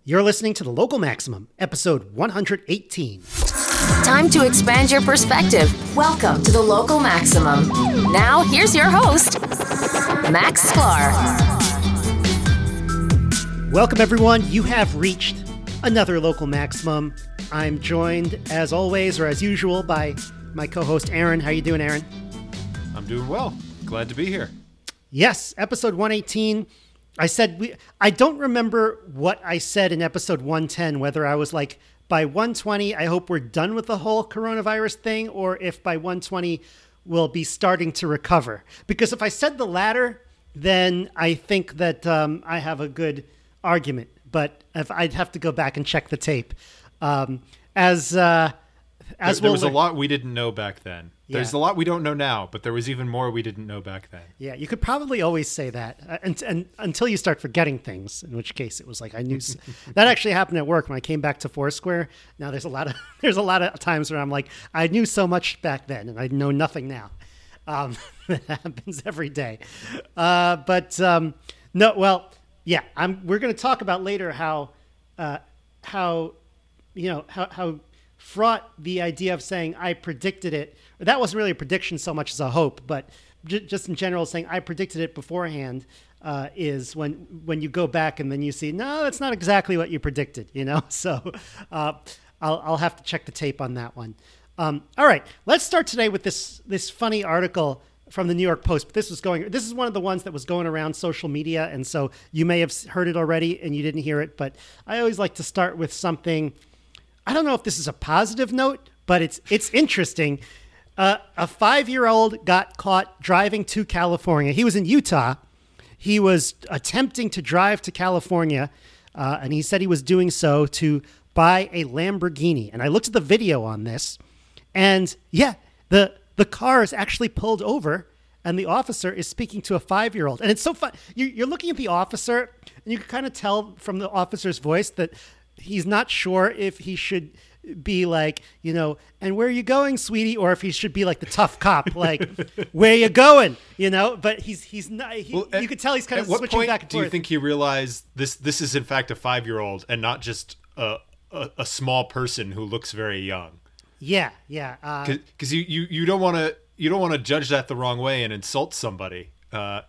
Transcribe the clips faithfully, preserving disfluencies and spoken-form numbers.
You're listening to The Local Maximum, episode one hundred eighteen. Time to expand your perspective. Welcome to The Local Maximum. Now, here's your host, Max Sklar. Welcome, everyone. You have reached another Local Maximum. I'm joined, as always, or as usual, by my co-host, Aaron. How you doing, Aaron? I'm doing well. Glad to be here. Yes, episode one eighteen. I said, we. I don't remember what I said in episode one ten, whether I was like, by one twenty, I hope we're done with the whole coronavirus thing, or if by one twenty, we'll be starting to recover. Because if I said the latter, then I think that um, I have a good argument. But if I'd have to go back and check the tape. Um, as uh, as there, there we'll was learn- a lot we didn't know back then. There's Yeah. a lot we don't know now, but there was even more we didn't know back then. Yeah, you could probably always say that uh, and, and until you start forgetting things, in which case it was like I knew s- that actually happened at work when I came back to Foursquare. Now there's a lot of there's a lot of times where I'm like, I knew so much back then and I know nothing now. Um, that happens every day. Uh, but um, no, well, yeah, I'm. We're going to talk about later how uh, how you know how how fraught the idea of saying I predicted it. That wasn't really a prediction so much as a hope, but j- just in general saying I predicted it beforehand uh, is when when you go back and then you see, no, that's not exactly what you predicted, you know? So uh, I'll, I'll have to check the tape on that one. Um, all right, let's start today with this this funny article from the New York Post. This was going. This is one of the ones that was going around social media, and so you may have heard it already and you didn't hear it, but I always like to start with something. I don't know if this is a positive note, but it's it's interesting. Uh, a five-year-old got caught driving to California. He was in Utah. He was attempting to drive to California, uh, and he said he was doing so to buy a Lamborghini. And I looked at the video on this, and yeah, the the car is actually pulled over, and the officer is speaking to a five-year-old. And it's so fun. You, you're looking at the officer, and you can kind of tell from the officer's voice that he's not sure if he should be like, you know, and where are you going, sweetie? Or if he should be like the tough cop, like, where you going? You know, but he's he's not. He, Well, at- you could tell he's kind At of what switching point back and do forth. you think he realized this this is in fact a five-year-old and not just a a, a small person who looks very young? Yeah, yeah. Uh, Because you, you, you don't want to you don't want to judge that the wrong way and insult somebody. Uh,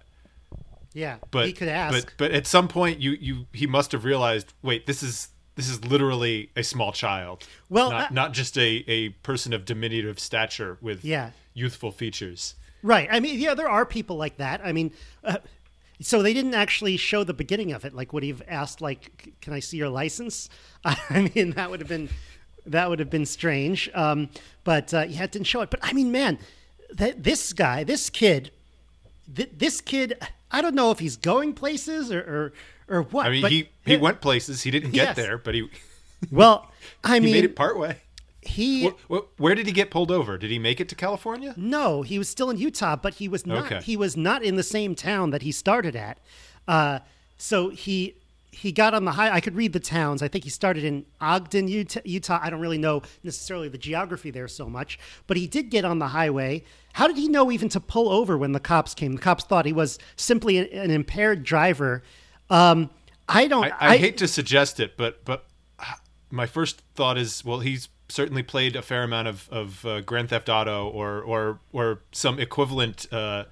yeah, but he could ask. But but at some point you, you he must have realized, wait, this is this is literally a small child. Well, not, uh, not just a, a person of diminutive stature with Yeah. youthful features. Right. I mean, yeah, there are people like that. I mean, uh, so they didn't actually show the beginning of it. Like, would he have asked, like, "C- can I see your license?" I mean, that would have been that would have been strange. Um, but uh, yeah, it didn't show it. But I mean, man, that this guy, this kid, th- this kid, I don't know if he's going places or or, or what. I mean, but he, he went places. He didn't get Yes. there, but he Well, I he mean, made it partway. he. Wh- wh- Where did he get pulled over? Did he make it to California? No, he was still in Utah, but he was not. Okay. He was not in the same town that he started at. Uh, so he he got on the high. I could read the towns. I think he started in Ogden, Utah. Utah. I don't really know necessarily the geography there so much, but he did get on the highway. How did he know even to pull over when the cops came? The cops thought he was simply an, an impaired driver. Um, I don't. I, I hate to suggest it, but but my first thought is, well, he's certainly played a fair amount of, of uh, Grand Theft Auto or or or some equivalent uh,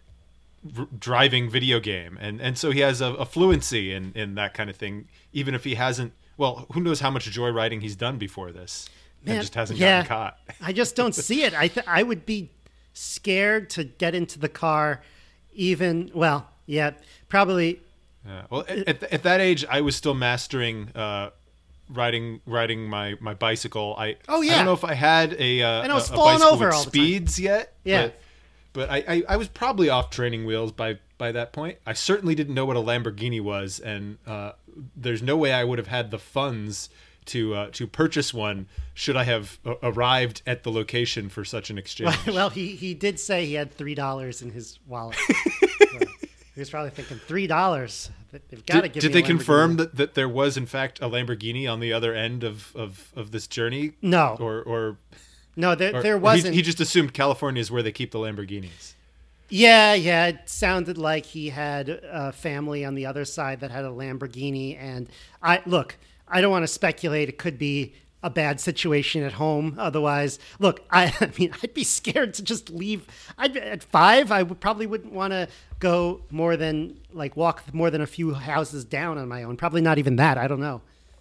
r- driving video game, and and so he has a, a fluency in, in that kind of thing, even if he hasn't. Well, who knows how much joyriding he's done before this, Man, and just hasn't yeah, gotten caught. I just don't see it. I th- I would be scared to get into the car, even. Well, yeah, probably. Yeah. Well, at, at, at that age, I was still mastering uh, riding riding my, my bicycle. I Oh, yeah. I don't know if I had a uh, And I was a, a falling bicycle over with all the time. speeds yet. Yeah. But, but I, I, I was probably off training wheels by, by that point. I certainly didn't know what a Lamborghini was, and uh, there's no way I would have had the funds to uh, to purchase one should I have a- arrived at the location for such an exchange. Well, he, he did say he had three dollars in his wallet. So he was probably thinking three dollars. They've got to Did, give did me they a Lamborghini. confirm that, that there was in fact a Lamborghini on the other end of, of, of this journey? No. Or or, No, there or there or he- wasn't. He, just assumed California is where they keep the Lamborghinis. Yeah, yeah. It sounded like he had a family on the other side that had a Lamborghini. And I look, I don't want to speculate. It could be a bad situation at home. Otherwise, look, I, I mean, I'd be scared to just leave. I'd, at five, I would probably wouldn't want to go more than like walk more than a few houses down on my own. Probably not even that. I don't know.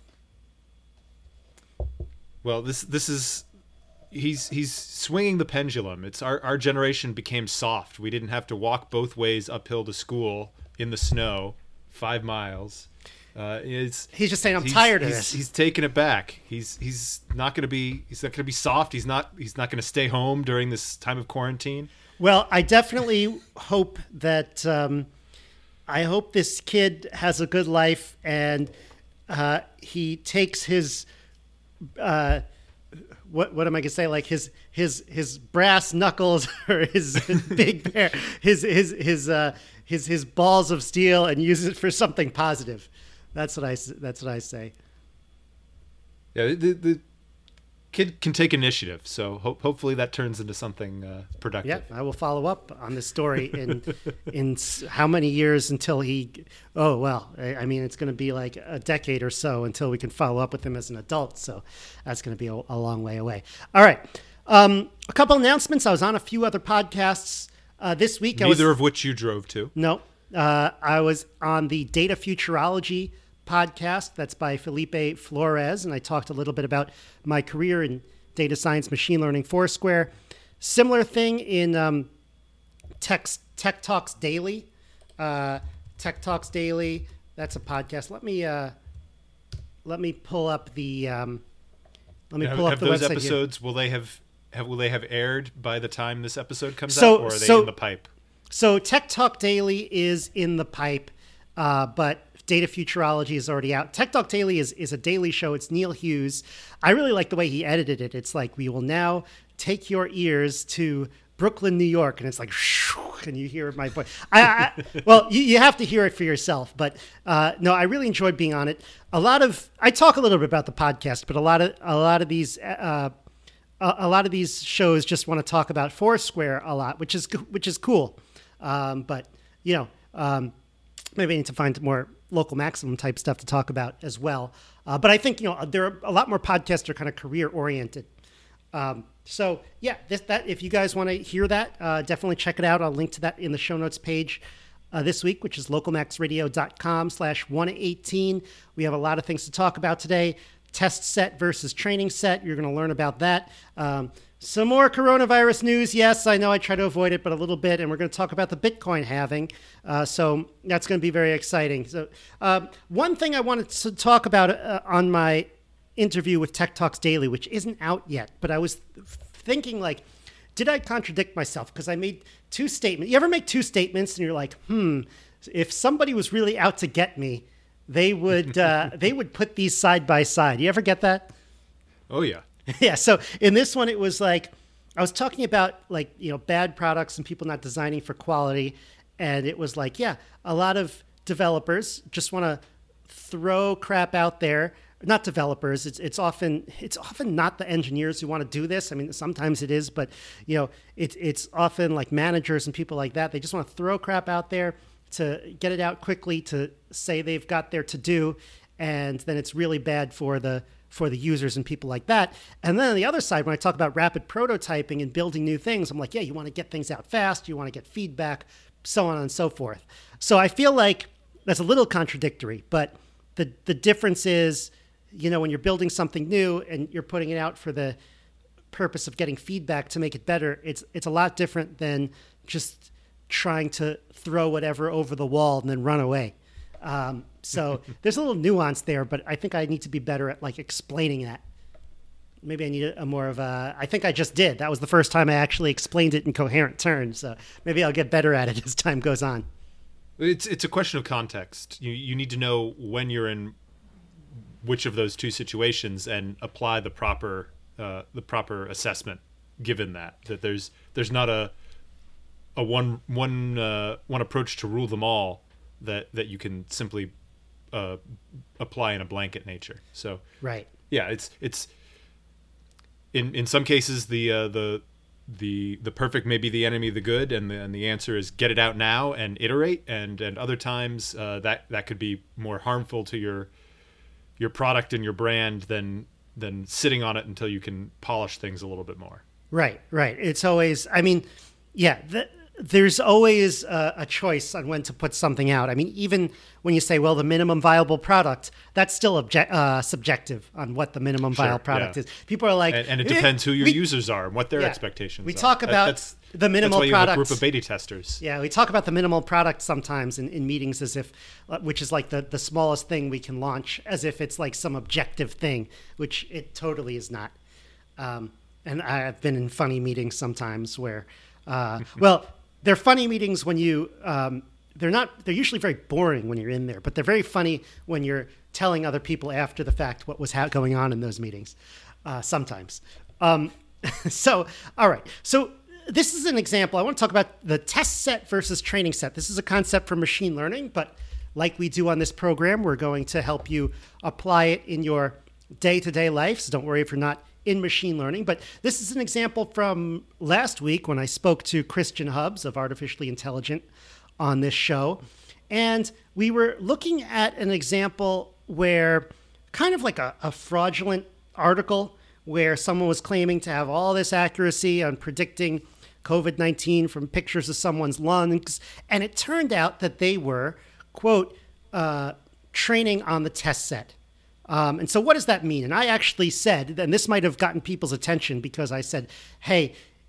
Well, this this is he's he's swinging the pendulum. It's our our generation became soft. We didn't have to walk both ways uphill to school in the snow, five miles. Uh, it's, he's just saying, I'm he's, tired of he's, this. He's taking it back. He's he's not going to be he's not going to be soft. He's not he's not going to stay home during this time of quarantine. Well, I definitely hope that um, I hope this kid has a good life and uh, he takes his uh, what what am I gonna say? Like his his his brass knuckles or his, his big pair, his his his uh, his his balls of steel and uses it for something positive. That's what I that's what I say. Yeah, the the kid can take initiative, so ho- hopefully that turns into something uh, productive. Yeah, I will follow up on this story in in how many years until he. Oh well, I, I mean it's going to be like a decade or so until we can follow up with him as an adult. So that's going to be a, a long way away. All right, um, a couple announcements. I was on a few other podcasts uh, this week. Neither I was, of which you drove to. No, uh, I was on the Data Futurology podcast. That's by Felipe Flores, and I talked a little bit about my career in data science, machine learning, Foursquare. Similar thing in um, Tech, Tech Talks Daily. Uh, Tech Talks Daily. That's a podcast. Let me uh, let me pull up the um, let me have, pull up have the those website episodes. here. Will they have, have will they have aired by the time this episode comes So- out, or are they so- in the pipe? So Tech Talk Daily is in the pipe, uh, but Data Futurology is already out. Tech Talk Daily is, is a daily show. It's Neil Hughes. I really like the way he edited it. It's like, we will now take your ears to Brooklyn, New York. And it's like, and you hear my voice. I, I, well, you, you have to hear it for yourself. But uh, no, I really enjoyed being on it. A lot of, I talk a little bit about the podcast, but a lot of, a lot of these, uh, a, a lot of these shows just want to talk about Foursquare a lot, which is, which is cool. Um, but, you know, um, maybe I need to find more local maximum type stuff to talk about as well. Uh, but I think, you know, there are a lot more podcasts that are kind of career oriented. Um, so yeah, this, that, if you guys want to hear that, uh, definitely check it out. I'll link to that in the show notes page uh, this week, which is localmaxradio.com slash 118. We have a lot of things to talk about today. Test set versus training set. You're going to learn about that. Um, Some more coronavirus news. Yes, I know I try to avoid it, but a little bit. And we're going to talk about the Bitcoin halving. Uh, so that's going to be very exciting. So um, one thing I wanted to talk about uh, on my interview with Tech Talks Daily, which isn't out yet, but I was thinking, like, did I contradict myself? Because I made two statements. You ever make two statements and you're like, hmm, if somebody was really out to get me, they would uh, they would put these side by side. You ever get that? Oh, yeah. Yeah. So in this one, it was like, I was talking about like, you know, bad products and people not designing for quality. And it was like, yeah, a lot of developers just want to throw crap out there. Not developers. It's it's often it's often not the engineers who want to do this. I mean, sometimes it is, but you know, it's it's often like managers and people like that. They just want to throw crap out there to get it out quickly to say they've got their to do, and then it's really bad for the for the users and people like that. And then on the other side, when I talk about rapid prototyping and building new things, I'm like, yeah, you want to get things out fast, you want to get feedback, so on and so forth. So I feel like that's a little contradictory, but the the difference is, you know, when you're building something new and you're putting it out for the purpose of getting feedback to make it better, it's it's a lot different than just trying to throw whatever over the wall and then run away. Um, so there's a little nuance there, but I think I need to be better at like explaining that. Maybe I need a, a more of a, I think I just did. That was the first time I actually explained it in coherent terms. So maybe I'll get better at it as time goes on. It's it's a question of context. You you need to know when you're in which of those two situations and apply the proper uh, the proper assessment. Given that that there's there's not a a one one uh, one approach to rule them all that that you can simply uh, apply in a blanket nature. So right, yeah, it's it's in in some cases the uh, the the the perfect may be the enemy of the good, and the and the answer is get it out now and iterate. And and other times uh, that that could be more harmful to your your product and your brand than than sitting on it until you can polish things a little bit more. Right, right. It's always, I mean, yeah, the, there's always a, a choice on when to put something out. I mean, even when you say, well, the minimum viable product, that's still object, uh, subjective on what the minimum Sure, viable product yeah. is. People are like, And, and it "Eh, depends who your we- users are and what their yeah, expectations we are. talk That- about that's, the minimal that's why you have a product. group of beta testers. Yeah, we talk about the minimal product sometimes in, in meetings as if, uh, which is like the, the smallest thing we can launch, as if it's like some objective thing, which it totally is not. Um, and I've been in funny meetings sometimes where, uh, well, they're funny meetings when you, um, they're not, they're usually very boring when you're in there, but they're very funny when you're telling other people after the fact what was ha- going on in those meetings, uh, sometimes. Um, so, all right. So this is an example. I want to talk about the test set versus training set. This is a concept for machine learning, but like we do on this program, we're going to help you apply it in your day-to-day life. So don't worry if you're not in machine learning. But this is an example from last week when I spoke to Christian Hubbs of Artificially Intelligent on this show. And we were looking at an example where kind of like a, a fraudulent article where someone was claiming to have all this accuracy on predicting COVID nineteen from pictures of someone's lungs. And it turned out that they were, quote, uh, training on the test set. Um, and so what does that mean? And I actually said, and this might have gotten people's attention because I said, hey,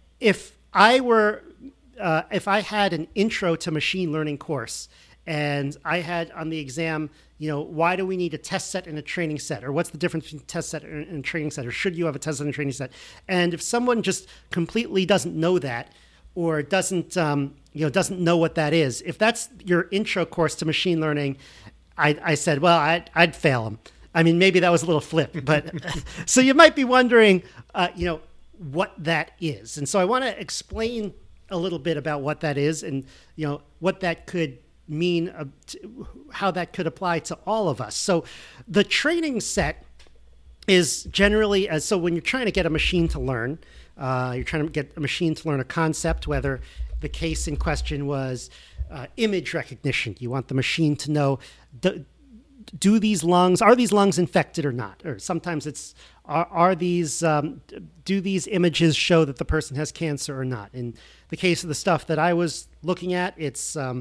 if I were, uh, if I had an intro to machine learning course and I had on the exam, you know, why do we need a test set and a training set? Or what's the difference between test set and a training set? Or should you have a test set and a training set? And if someone just completely doesn't know that or doesn't, um, you know, doesn't know what that is, if that's your intro course to machine learning, I, I said, well, I'd, I'd fail them. I mean, maybe that was a little flip, but so you might be wondering, uh, you know, what that is. And so I want to explain a little bit about what that is and, you know, what that could mean, uh, to, how that could apply to all of us. So the training set is generally, uh, so when you're trying to get a machine to learn, uh, you're trying to get a machine to learn a concept, whether the case in question was uh, image recognition. You want the machine to know, do, do these lungs, are these lungs infected or not? Or sometimes it's, are, are these, um, do these images show that the person has cancer or not? In the case of the stuff that I was looking at, it's, um,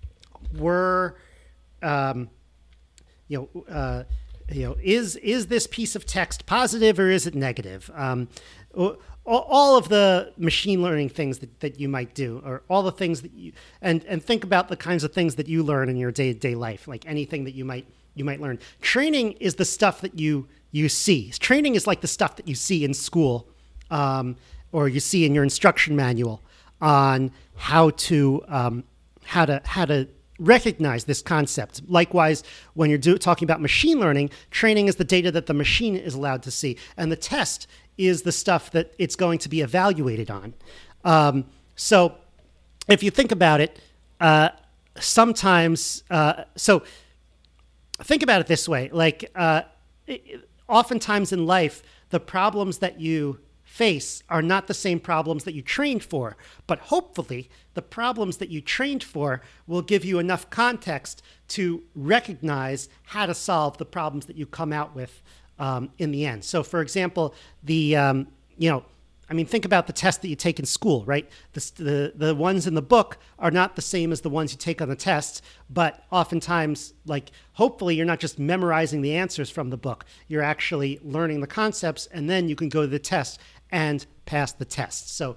were, um, you know, uh, you know, is, is this piece of text positive or is it negative? Um, all of the machine learning things that, that you might do, or all the things that you, and, and think about the kinds of things that you learn in your day-to-day life, like anything that you might, you might learn. Training is the stuff that you, you see. Training is like the stuff that you see in school, um, or you see in your instruction manual on how to, um, how to, how to recognize this concept. Likewise, when you're do, talking about machine learning, training is the data that the machine is allowed to see, and the test is the stuff that it's going to be evaluated on. Um, so if you think about it, uh, sometimes, uh, so think about it this way, like uh, it, oftentimes in life, the problems that you face are not the same problems that you trained for, but hopefully the problems that you trained for will give you enough context to recognize how to solve the problems that you come out with um, in the end. So for example, the, um, you know, I mean, think about the test that you take in school, right? The, the, the ones in the book are not the same as the ones you take on the tests, but oftentimes, like, hopefully you're not just memorizing the answers from the book. You're actually learning the concepts, and then you can go to the test and pass the test. So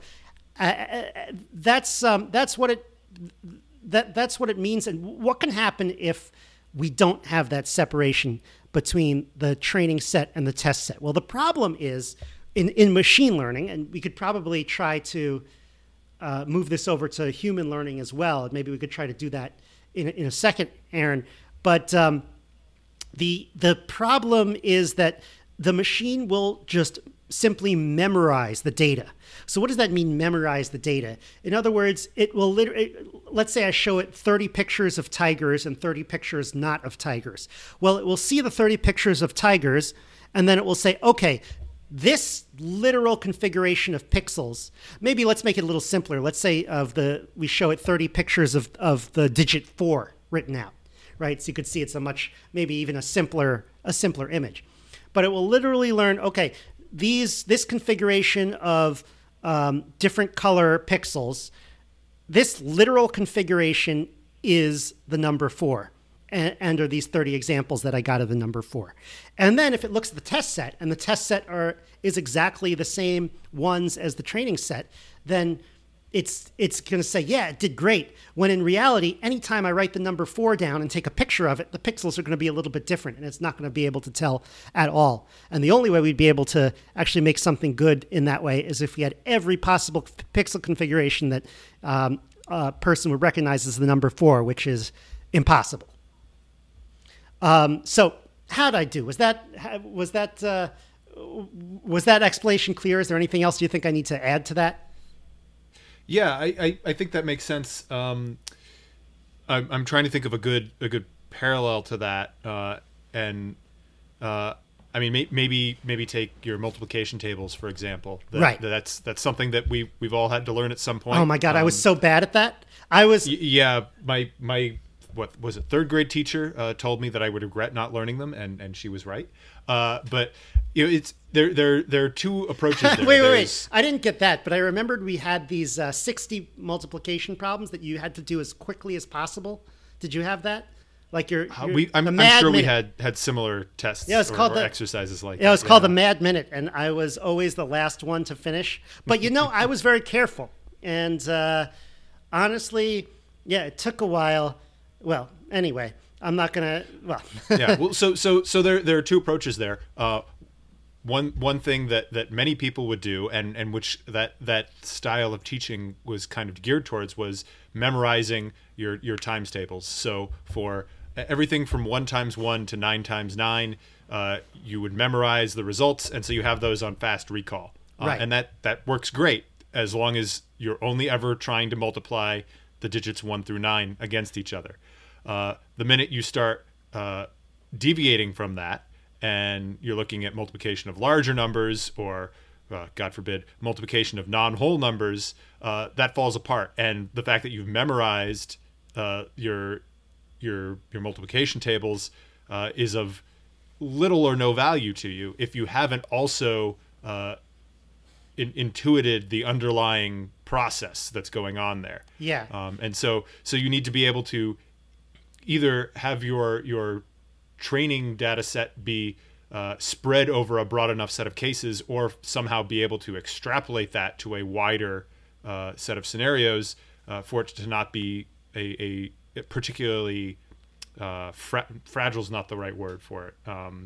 uh, that's um, that's what it that that's what it means. And what can happen if we don't have that separation between the training set and the test set? Well, the problem is in, in machine learning, and we could probably try to uh, move this over to human learning as well. Maybe we could try to do that in, in a second, Aaron. But um, the the problem is that the machine will just simply memorize the data. So what does that mean, memorize the data? In other words, it will literally, let's say I show it thirty pictures of tigers and thirty pictures not of tigers. Well, it will see the thirty pictures of tigers, and then it will say, okay, this literal configuration of pixels, maybe let's make it a little simpler. Let's say of the, we show it thirty pictures of, of the digit four written out, right? So you could see it's a much, maybe even a simpler, a simpler image. But it will literally learn, okay, these this configuration of um, different color pixels, this literal configuration is the number four. And, and are these thirty examples that I got of the number four. And then if it looks at the test set, and the test set are is exactly the same ones as the training set, then it's it's going to say, yeah, it did great. When in reality, anytime I write the number four down and take a picture of it, the pixels are going to be a little bit different, and it's not going to be able to tell at all. And the only way we'd be able to actually make something good in that way is if we had every possible pixel configuration that um, a person would recognize as the number four, which is impossible. Um, so how'd I do? Was that, was that, uh, was that explanation clear? Is there anything else you think I need to add to that? Yeah, I, I, I think that makes sense. Um, I'm, I'm trying to think of a good, a good parallel to that. Uh, and, uh, I mean, may, maybe, maybe take your multiplication tables, for example. That, right. That's, that's something that we, we've all had to learn at some point. Oh my God. Um, I was so bad at that. I was, y- yeah, my, my, what was it? Third grade teacher uh, told me that I would regret not learning them, and, and she was right. Uh, but you know, it's there. There there are two approaches. There. wait, wait, wait! I didn't get that, but I remembered we had these uh, sixty multiplication problems that you had to do as quickly as possible. Did you have that? Like your, your uh, we, I'm, the I'm Mad sure Minute. we had, had similar tests. Yeah, it's or, called or the, exercises like. Yeah, it was that. called yeah. the Mad Minute, and I was always the last one to finish. But you know, I was very careful, and uh, honestly, yeah, it took a while. Well, anyway, I'm not gonna. Well, yeah. Well, so so so there there are two approaches there. Uh, one one thing that, that many people would do, and, and which that that style of teaching was kind of geared towards, was memorizing your your times tables. So for everything from one times one to nine times nine, uh, you would memorize the results, and so you have those on fast recall. Uh, right. And that that works great as long as you're only ever trying to multiply the digits one through nine against each other. Uh, the minute you start uh, deviating from that, and you're looking at multiplication of larger numbers, or uh, God forbid, multiplication of non-whole numbers, uh, that falls apart. And the fact that you've memorized uh, your your your multiplication tables uh, is of little or no value to you if you haven't also uh, in, intuited the underlying process that's going on there. Yeah. Um, and so so you need to be able to either have your your training data set be uh, spread over a broad enough set of cases, or somehow be able to extrapolate that to a wider uh, set of scenarios uh, for it to not be a, a particularly uh, fra- fragile is not the right word for it. Um,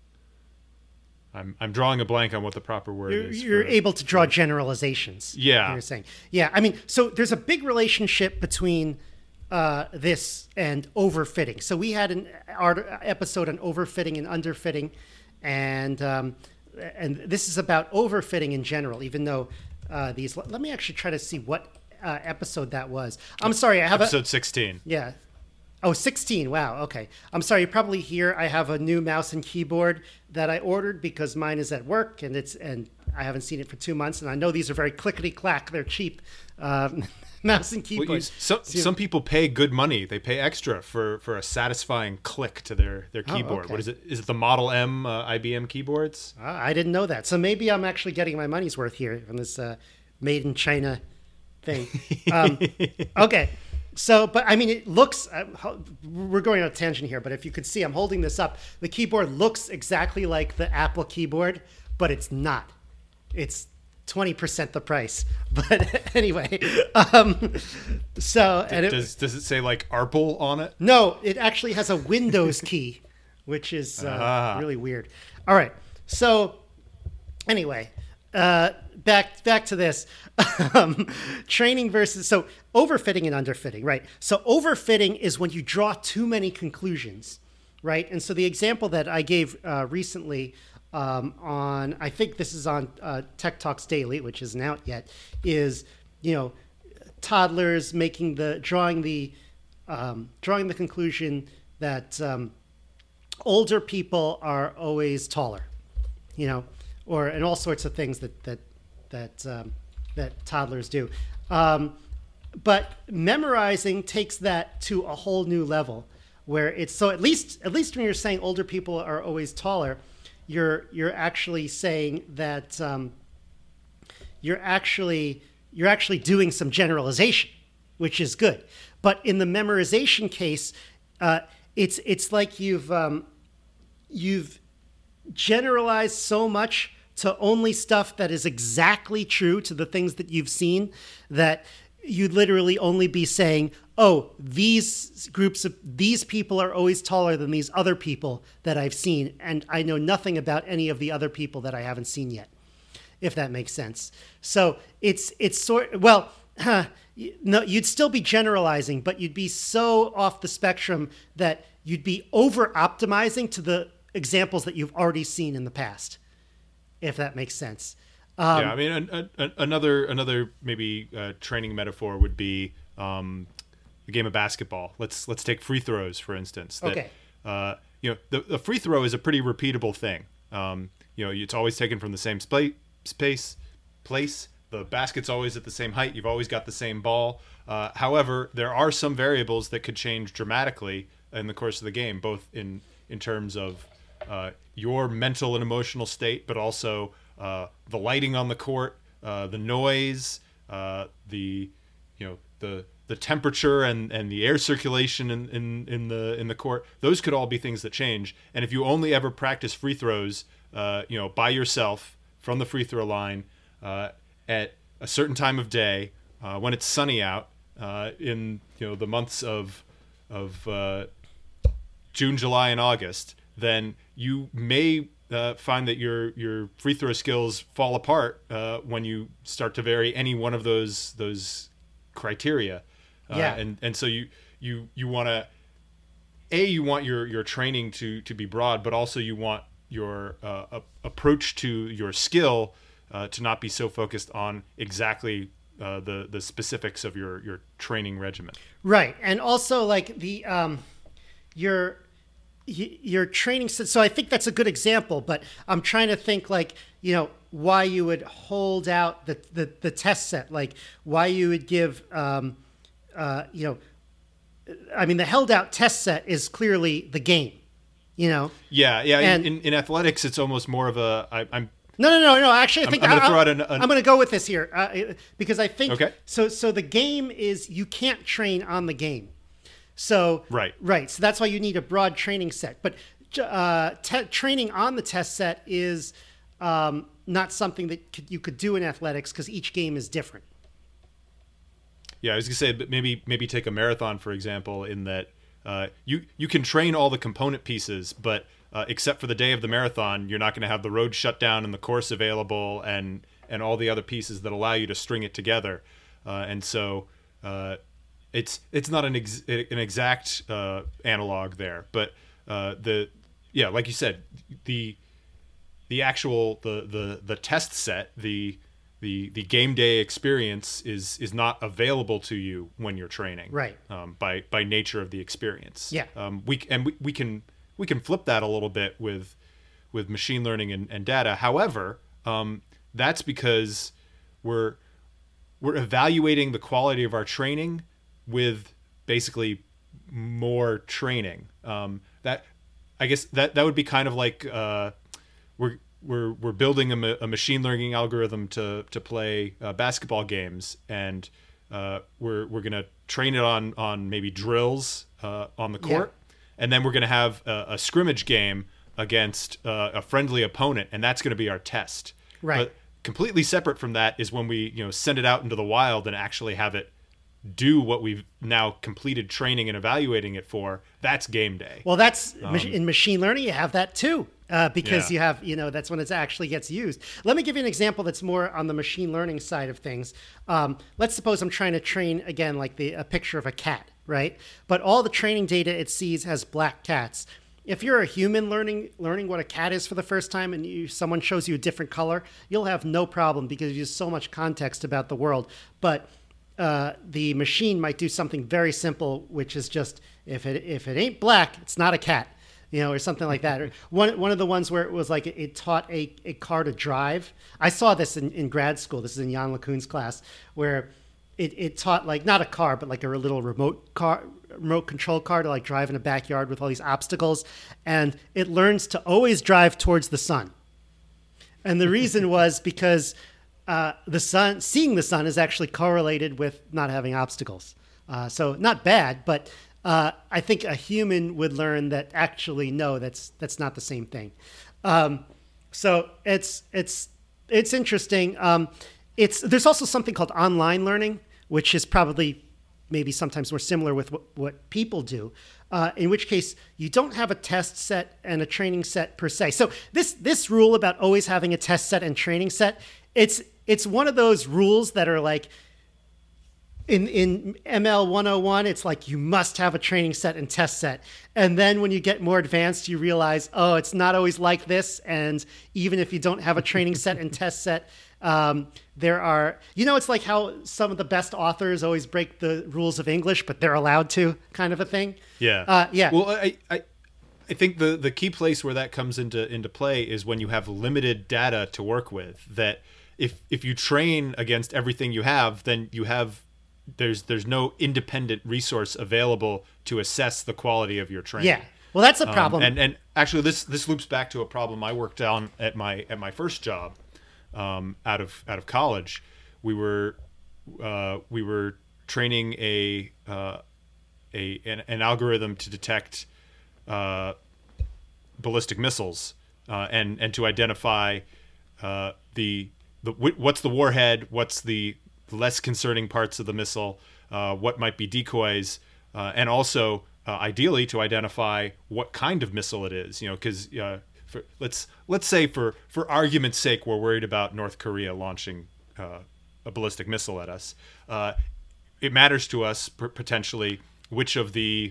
I'm I'm drawing a blank on what the proper word you're, is. You're for, able to draw generalizations. Yeah. You're saying. Yeah. I mean, so there's a big relationship between uh, this and overfitting. So we had an art episode on overfitting and underfitting, and um, and this is about overfitting in general. Even though uh, these, let me actually try to see what uh, episode that was. I'm sorry, I have episode a, sixteen. Yeah. Oh, sixteen. Wow. Okay. I'm sorry. You probably hear I have a new mouse and keyboard that I ordered because mine is at work, and it's and I haven't seen it for two months. And I know these are very clickety clack. They're cheap um, mouse and keyboard. Well, you, some so, some people pay good money. They pay extra for, for a satisfying click to their, their keyboard. Oh, okay. What is it? Is it the Model M uh, I B M keyboards? uh, I didn't know that. So maybe I'm actually getting my money's worth here from this uh, made in China thing. Um, okay. So, but I mean, it looks, uh, we're going on a tangent here, but if you could see, I'm holding this up. The keyboard looks exactly like the Apple keyboard, but it's not. It's twenty percent the price. But anyway, um, so. And it, does, does it say like Arple on it? No, it actually has a Windows key, which is uh, ah. really weird. All right. So anyway, uh, back back to this. um, training versus, so overfitting and underfitting, right? So overfitting is when you draw too many conclusions, right? And so the example that I gave uh, recently um, on, I think this is on uh, Tech Talks Daily, which isn't out yet, is, you know, toddlers making the, drawing the, um, drawing the conclusion that um, older people are always taller, you know, or, and all sorts of things that, that, that, um, that toddlers do. Um, but memorizing takes that to a whole new level where it's so at least at least when you're saying older people are always taller, you're you're actually saying that um, you're actually you're actually doing some generalization, which is good. But in the memorization case, uh, it's it's like you've um, you've generalized so much to only stuff that is exactly true to the things that you've seen that you'd literally only be saying, oh, these groups of these people are always taller than these other people that I've seen, and I know nothing about any of the other people that I haven't seen yet, if that makes sense. So it's it's sort well, huh, no, you'd still be generalizing, but you'd be so off the spectrum that you'd be over optimizing to the examples that you've already seen in the past, if that makes sense. Um, yeah, I mean, an, an, another another maybe uh, training metaphor would be um, the game of basketball. Let's let's take free throws for instance. That, okay. Uh, you know, the, the free throw is a pretty repeatable thing. Um, you know, it's always taken from the same spa- space, place. The basket's always at the same height. You've always got the same ball. Uh, however, there are some variables that could change dramatically in the course of the game, both in in terms of uh, your mental and emotional state, but also uh, the lighting on the court, uh, the noise, uh, the you know the the temperature and, and the air circulation in, in, in the in the court. Those could all be things that change. And if you only ever practice free throws, uh, you know, by yourself from the free throw line uh, at a certain time of day, uh, when it's sunny out, uh, in you know the months of of uh, June, July, and August, then you may uh, find that your your free throw skills fall apart uh, when you start to vary any one of those those criteria. Uh, yeah. And and so you you you want to a you want your your training to to be broad, but also you want your uh, a, approach to your skill uh, to not be so focused on exactly uh, the the specifics of your your training regimen. Right, and also like the um, your your training. So I think that's a good example. But I'm trying to think like you know why you would hold out the the, the test set, like why you would give. Um, Uh, you know, I mean, the held out test set is clearly the game, you know? Yeah. Yeah. And, in, in athletics, it's almost more of a, I, I'm, no, no, no, no. Actually, I think I'm, I'm going to throw out an, an I'm going to go with this here uh, because I think, okay. so, so the game is, you can't train on the game. So, right. Right. So that's why you need a broad training set, but uh, te- training on the test set is um, not something that could, you could do in athletics because each game is different. Yeah, I was gonna say, but maybe maybe take a marathon for example, in that uh, you you can train all the component pieces, but uh, except for the day of the marathon, you're not going to have the road shut down and the course available, and and all the other pieces that allow you to string it together. Uh, and so uh, it's it's not an ex- an exact uh, analog there, but uh, the yeah, like you said, the the actual the the the test set, the the the game day experience is is not available to you when you're training, right? Um, by by nature of the experience. Yeah. Um, we and we, we can we can flip that a little bit with with machine learning and, and data. However, um, that's because we're we're evaluating the quality of our training with basically more training. Um, that I guess that that would be kind of like uh, we're We're we're building a, ma- a machine learning algorithm to to play uh, basketball games, and uh, we're we're gonna train it on on maybe drills uh, on the court, yeah. and then we're gonna have a, a scrimmage game against uh, a friendly opponent, and that's gonna be our test. Right. But completely separate from that is when we you know send it out into the wild and actually have it do what we've now completed training and evaluating it for. That's game day. Well, that's um, in machine learning. You have that too. Uh, because yeah. you have, you know, that's when it actually gets used. Let me give you an example that's more on the machine learning side of things. Um, let's suppose I'm trying to train, again, like the a picture of a cat, right? But all the training data it sees has black cats. If you're a human learning learning what a cat is for the first time and you, someone shows you a different color, you'll have no problem because you have so much context about the world. But uh, the machine might do something very simple, which is just, if it if it ain't black, it's not a cat. You know, or something like that. Or one one of the ones where it was like it, it taught a, a car to drive. I saw this in, in grad school. This is in Jan LeCun's class, where it, it taught like not a car, but like a little remote car, remote control car to like drive in a backyard with all these obstacles, and it learns to always drive towards the sun. And the reason was because uh, the sun, seeing the sun, is actually correlated with not having obstacles. Uh, so not bad, but uh, I think a human would learn that actually no, that's that's not the same thing. Um, so it's it's it's interesting. Um, it's there's also something called online learning, which is probably maybe sometimes more similar with what, what people do. Uh, in which case, you don't have a test set and a training set per se. So this this rule about always having a test set and training set, it's it's one of those rules that are like in in M L one oh one, it's like you must have a training set and test set. And then when you get more advanced, you realize, oh, it's not always like this. And even if you don't have a training set and test set, um, there are, you know, it's like how some of the best authors always break the rules of English, but they're allowed to, kind of a thing. Yeah. Uh, yeah. Well, I, I, I think the, the key place where that comes into, into play is when you have limited data to work with. That if if you train against everything you have, then you have there's there's no independent resource available to assess the quality of your training. Yeah. Well, that's a problem. Um, and and actually, this this loops back to a problem I worked on at my at my first job. Um, out of out of college, we were uh, we were training a uh, a an, an algorithm to detect uh, ballistic missiles uh, and and to identify uh, the the what's the warhead, what's the less concerning parts of the missile, uh, what might be decoys, uh, and also uh, ideally to identify what kind of missile it is. You know, because uh, For, let's let's say for, for argument's sake, we're worried about North Korea launching uh, a ballistic missile at us. Uh, it matters to us p- potentially which of the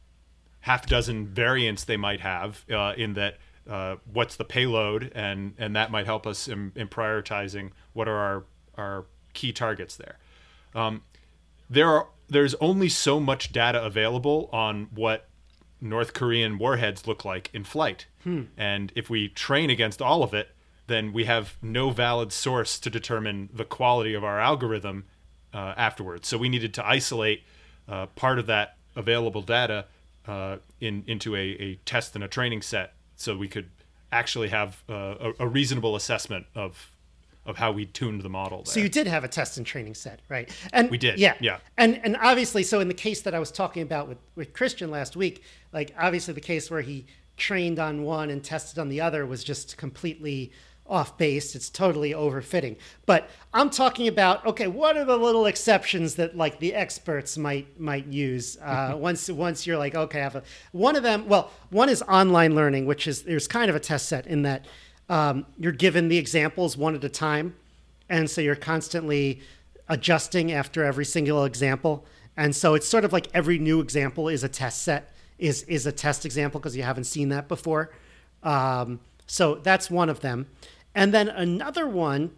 half dozen variants they might have uh, in that uh, what's the payload, and, and that might help us in, in prioritizing what are our, our key targets there. Um, there are there's only so much data available on what North Korean warheads look like in flight. Hmm. And if we train against all of it, then we have no valid source to determine the quality of our algorithm uh, afterwards. So we needed to isolate uh, part of that available data uh, in into a, a test and a training set so we could actually have uh, a, a reasonable assessment of of how we tuned the model there. So you did have a test and training set, right? And we did, yeah, yeah. And and obviously, so in the case that I was talking about with, with Christian last week, like obviously the case where he trained on one and tested on the other was just completely off base. It's totally overfitting. But I'm talking about, okay, what are the little exceptions that like the experts might might use uh, once once you're like, okay, I have a, one of them. Well, one is online learning, which is there's kind of a test set in that. Um, you're given the examples one at a time. And so you're constantly adjusting after every single example. And so it's sort of like every new example is a test set, is, is a test example because you haven't seen that before. Um, so that's one of them. And then another one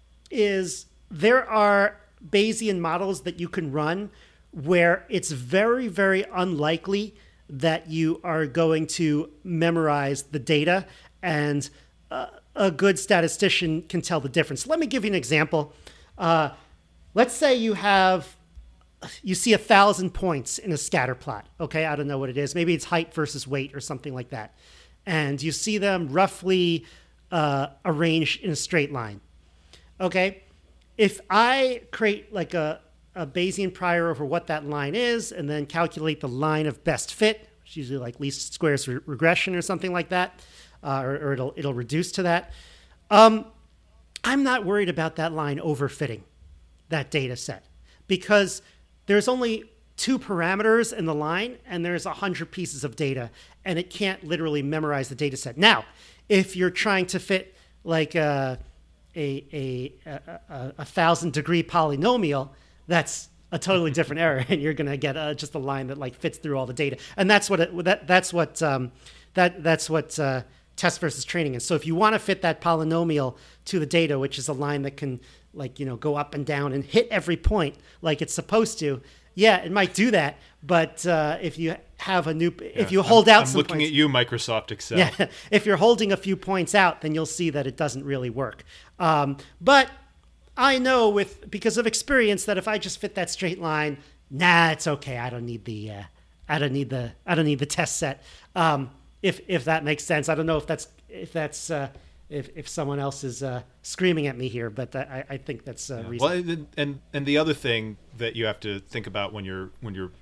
is there are Bayesian models that you can run where it's very, very unlikely that you are going to memorize the data, and a good statistician can tell the difference. Let me give you an example. Uh, let's say you have, you see a thousand points in a scatter plot. Okay, I don't know what it is. Maybe it's height versus weight or something like that. And you see them roughly uh, arranged in a straight line. Okay, if I create like a, a Bayesian prior over what that line is and then calculate the line of best fit, which is usually like least squares re- regression or something like that, Uh, or, or it'll it'll reduce to that. Um, I'm not worried about that line overfitting that data set because there's only two parameters in the line and there's a hundred pieces of data and it can't literally memorize the data set. Now, if you're trying to fit like a a a, a, a, a thousand degree polynomial, that's a totally different error, and you're going to get uh, just a line that like fits through all the data. And that's what it, that that's what um, that that's what. Uh, test versus training is. So if you want to fit that polynomial to the data, which is a line that can like, you know, go up and down and hit every point like it's supposed to, yeah, it might do that. But uh, if you have a new, yeah, if you hold I'm, out I'm some looking points, at you, Microsoft Excel. Yeah, if you're holding a few points out, then you'll see that it doesn't really work. Um, but I know with, because of experience that if I just fit that straight line, nah, it's okay. I don't need the, uh, I don't need the I don't need the test set. Um, if if that makes sense, I don't know if that's if that's uh, if if someone else is uh, screaming at me here, but I, I think that's uh, Yeah. reasonable. Well, and, and and the other thing that you have to think about when you're when you're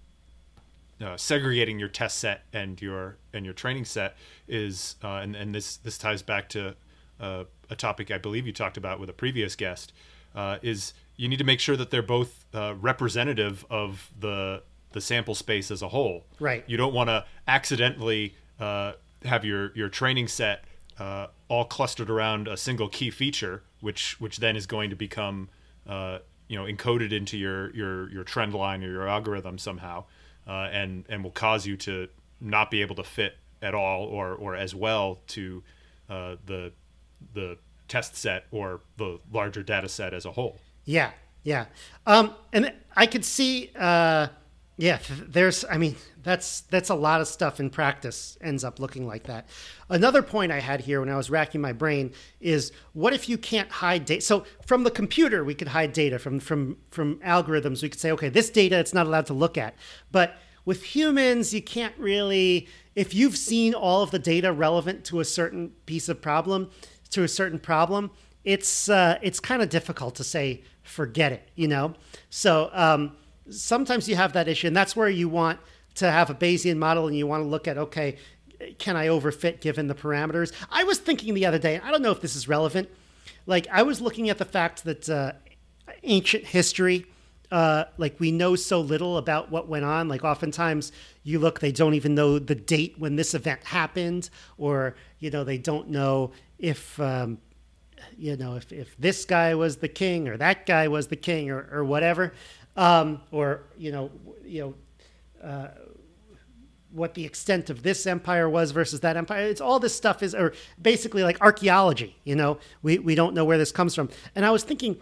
uh, segregating your test set and your and your training set is, uh, and and this this ties back to uh, a topic I believe you talked about with a previous guest, uh, is you need to make sure that they're both uh, representative of the the sample space as a whole. Right. You don't want to accidentally uh, have your your training set uh, all clustered around a single key feature, which which then is going to become uh, you know encoded into your your your trend line or your algorithm somehow, uh, and and will cause you to not be able to fit at all or or as well to uh, the the test set or the larger data set as a whole. Yeah, yeah. Um, and I could see, uh, yeah, th- there's, I mean, that's that's a lot of stuff in practice ends up looking like that. Another point I had here when I was racking my brain is, what if you can't hide data? So from the computer, we could hide data. From from from algorithms, we could say, okay, this data it's not allowed to look at. But with humans, you can't really, if you've seen all of the data relevant to a certain piece of problem, to a certain problem, it's uh, it's kind of difficult to say, forget it, you know? So um, sometimes you have that issue, and that's where you want to have a Bayesian model and you want to look at, okay, can I overfit given the parameters? I was thinking the other day, I don't know if this is relevant, like I was looking at the fact that uh, ancient history, uh, like we know so little about what went on. Like oftentimes you look, they don't even know the date when this event happened, or, you know, they don't know if, um, you know, if, if this guy was the king or that guy was the king or, or whatever, um, or, you know, you know, uh, what the extent of this empire was versus that empire. It's all this stuff is, or basically like archaeology, you know, we, we don't know where this comes from. And I was thinking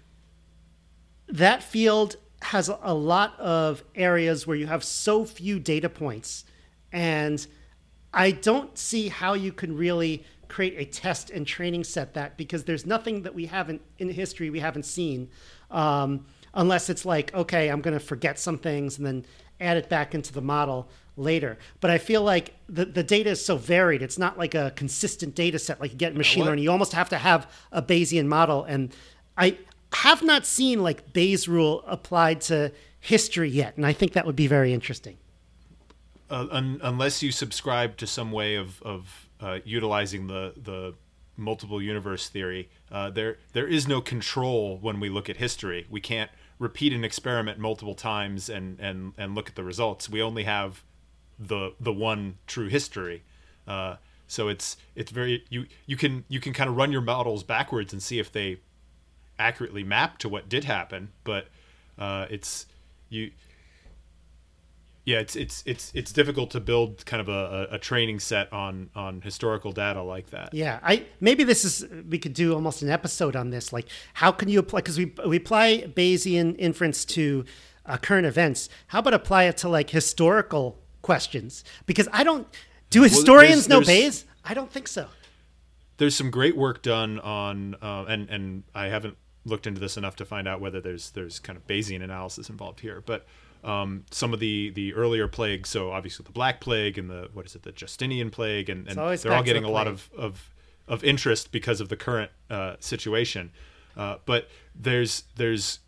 that field has a lot of areas where you have so few data points, and I don't see how you can really create a test and training set that, because there's nothing that we haven't in history we haven't seen, um, unless it's like, okay, I'm going to forget some things and then add it back into the model later. But I feel like the, the data is so varied. It's not like a consistent data set like you get in machine what? learning. You almost have to have a Bayesian model. And I have not seen like Bayes' rule applied to history yet. And I think that would be very interesting. Uh, un- unless you subscribe to some way of, of uh, utilizing the, the multiple universe theory, uh, there there is no control when we look at history. We can't repeat an experiment multiple times and, and, and look at the results. We only have the the one true history. Uh, so it's it's very you you can you can kind of run your models backwards and see if they accurately map to what did happen, but uh, it's you. Yeah, it's it's it's it's difficult to build kind of a, a training set on on historical data like that. Yeah, I maybe this is we could do almost an episode on this. Like, how can you apply? Because we we apply Bayesian inference to uh, current events. How about apply it to like historical questions? Because I don't. Do historians well, know Bayes? I don't think so. There's some great work done on, uh, and and I haven't looked into this enough to find out whether there's there's kind of Bayesian analysis involved here, but. Um, some of the, the earlier plagues, so obviously the Black Plague and the, what is it, the Justinian Plague, and, and they're all getting a lot of, of, of interest because of the current uh, situation. Uh, but there's there's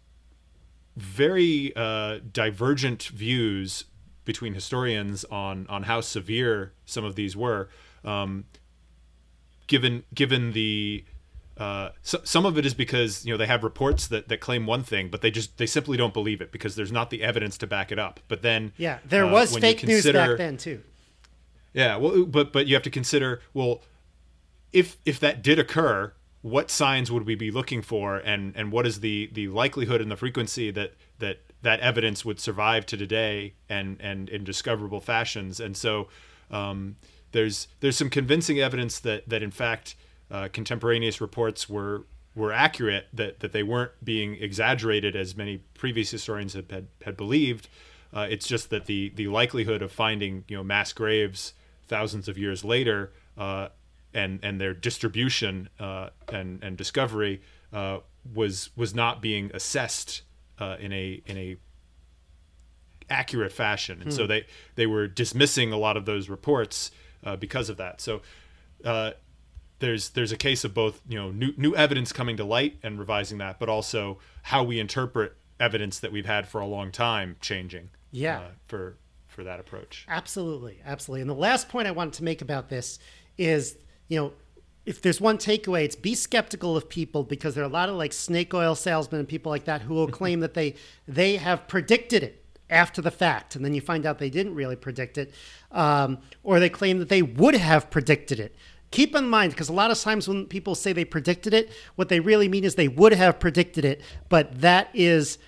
very uh, divergent views between historians on, on how severe some of these were, um, given given the Uh, so, some of it is because, you know, they have reports that, that claim one thing, but they just they simply don't believe it because there's not the evidence to back it up. But then yeah, there uh, was fake consider, news back then too. Yeah, well, but but you have to consider, well, if if that did occur, what signs would we be looking for, and, and what is the, the likelihood and the frequency that, that that evidence would survive to today and, and in discoverable fashions. And so um, there's there's some convincing evidence that that in fact. Uh, contemporaneous reports were were accurate, that, that they weren't being exaggerated as many previous historians had had, had believed. Uh, it's just that the the likelihood of finding, you know, mass graves thousands of years later uh, and and their distribution uh, and and discovery uh, was was not being assessed uh, in a in a accurate fashion, and hmm. so they they were dismissing a lot of those reports uh, because of that. So uh, there's there's a case of both, you know, new new evidence coming to light and revising that, but also how we interpret evidence that we've had for a long time changing. Yeah. Uh, for for that approach. Absolutely, absolutely. And the last point I wanted to make about this is, you know, if there's one takeaway, it's be skeptical of people, because there are a lot of like snake oil salesmen and people like that who will claim that they they have predicted it after the fact, and then you find out they didn't really predict it, um, or they claim that they would have predicted it. Keep in mind, because a lot of times when people say they predicted it, what they really mean is they would have predicted it, but that is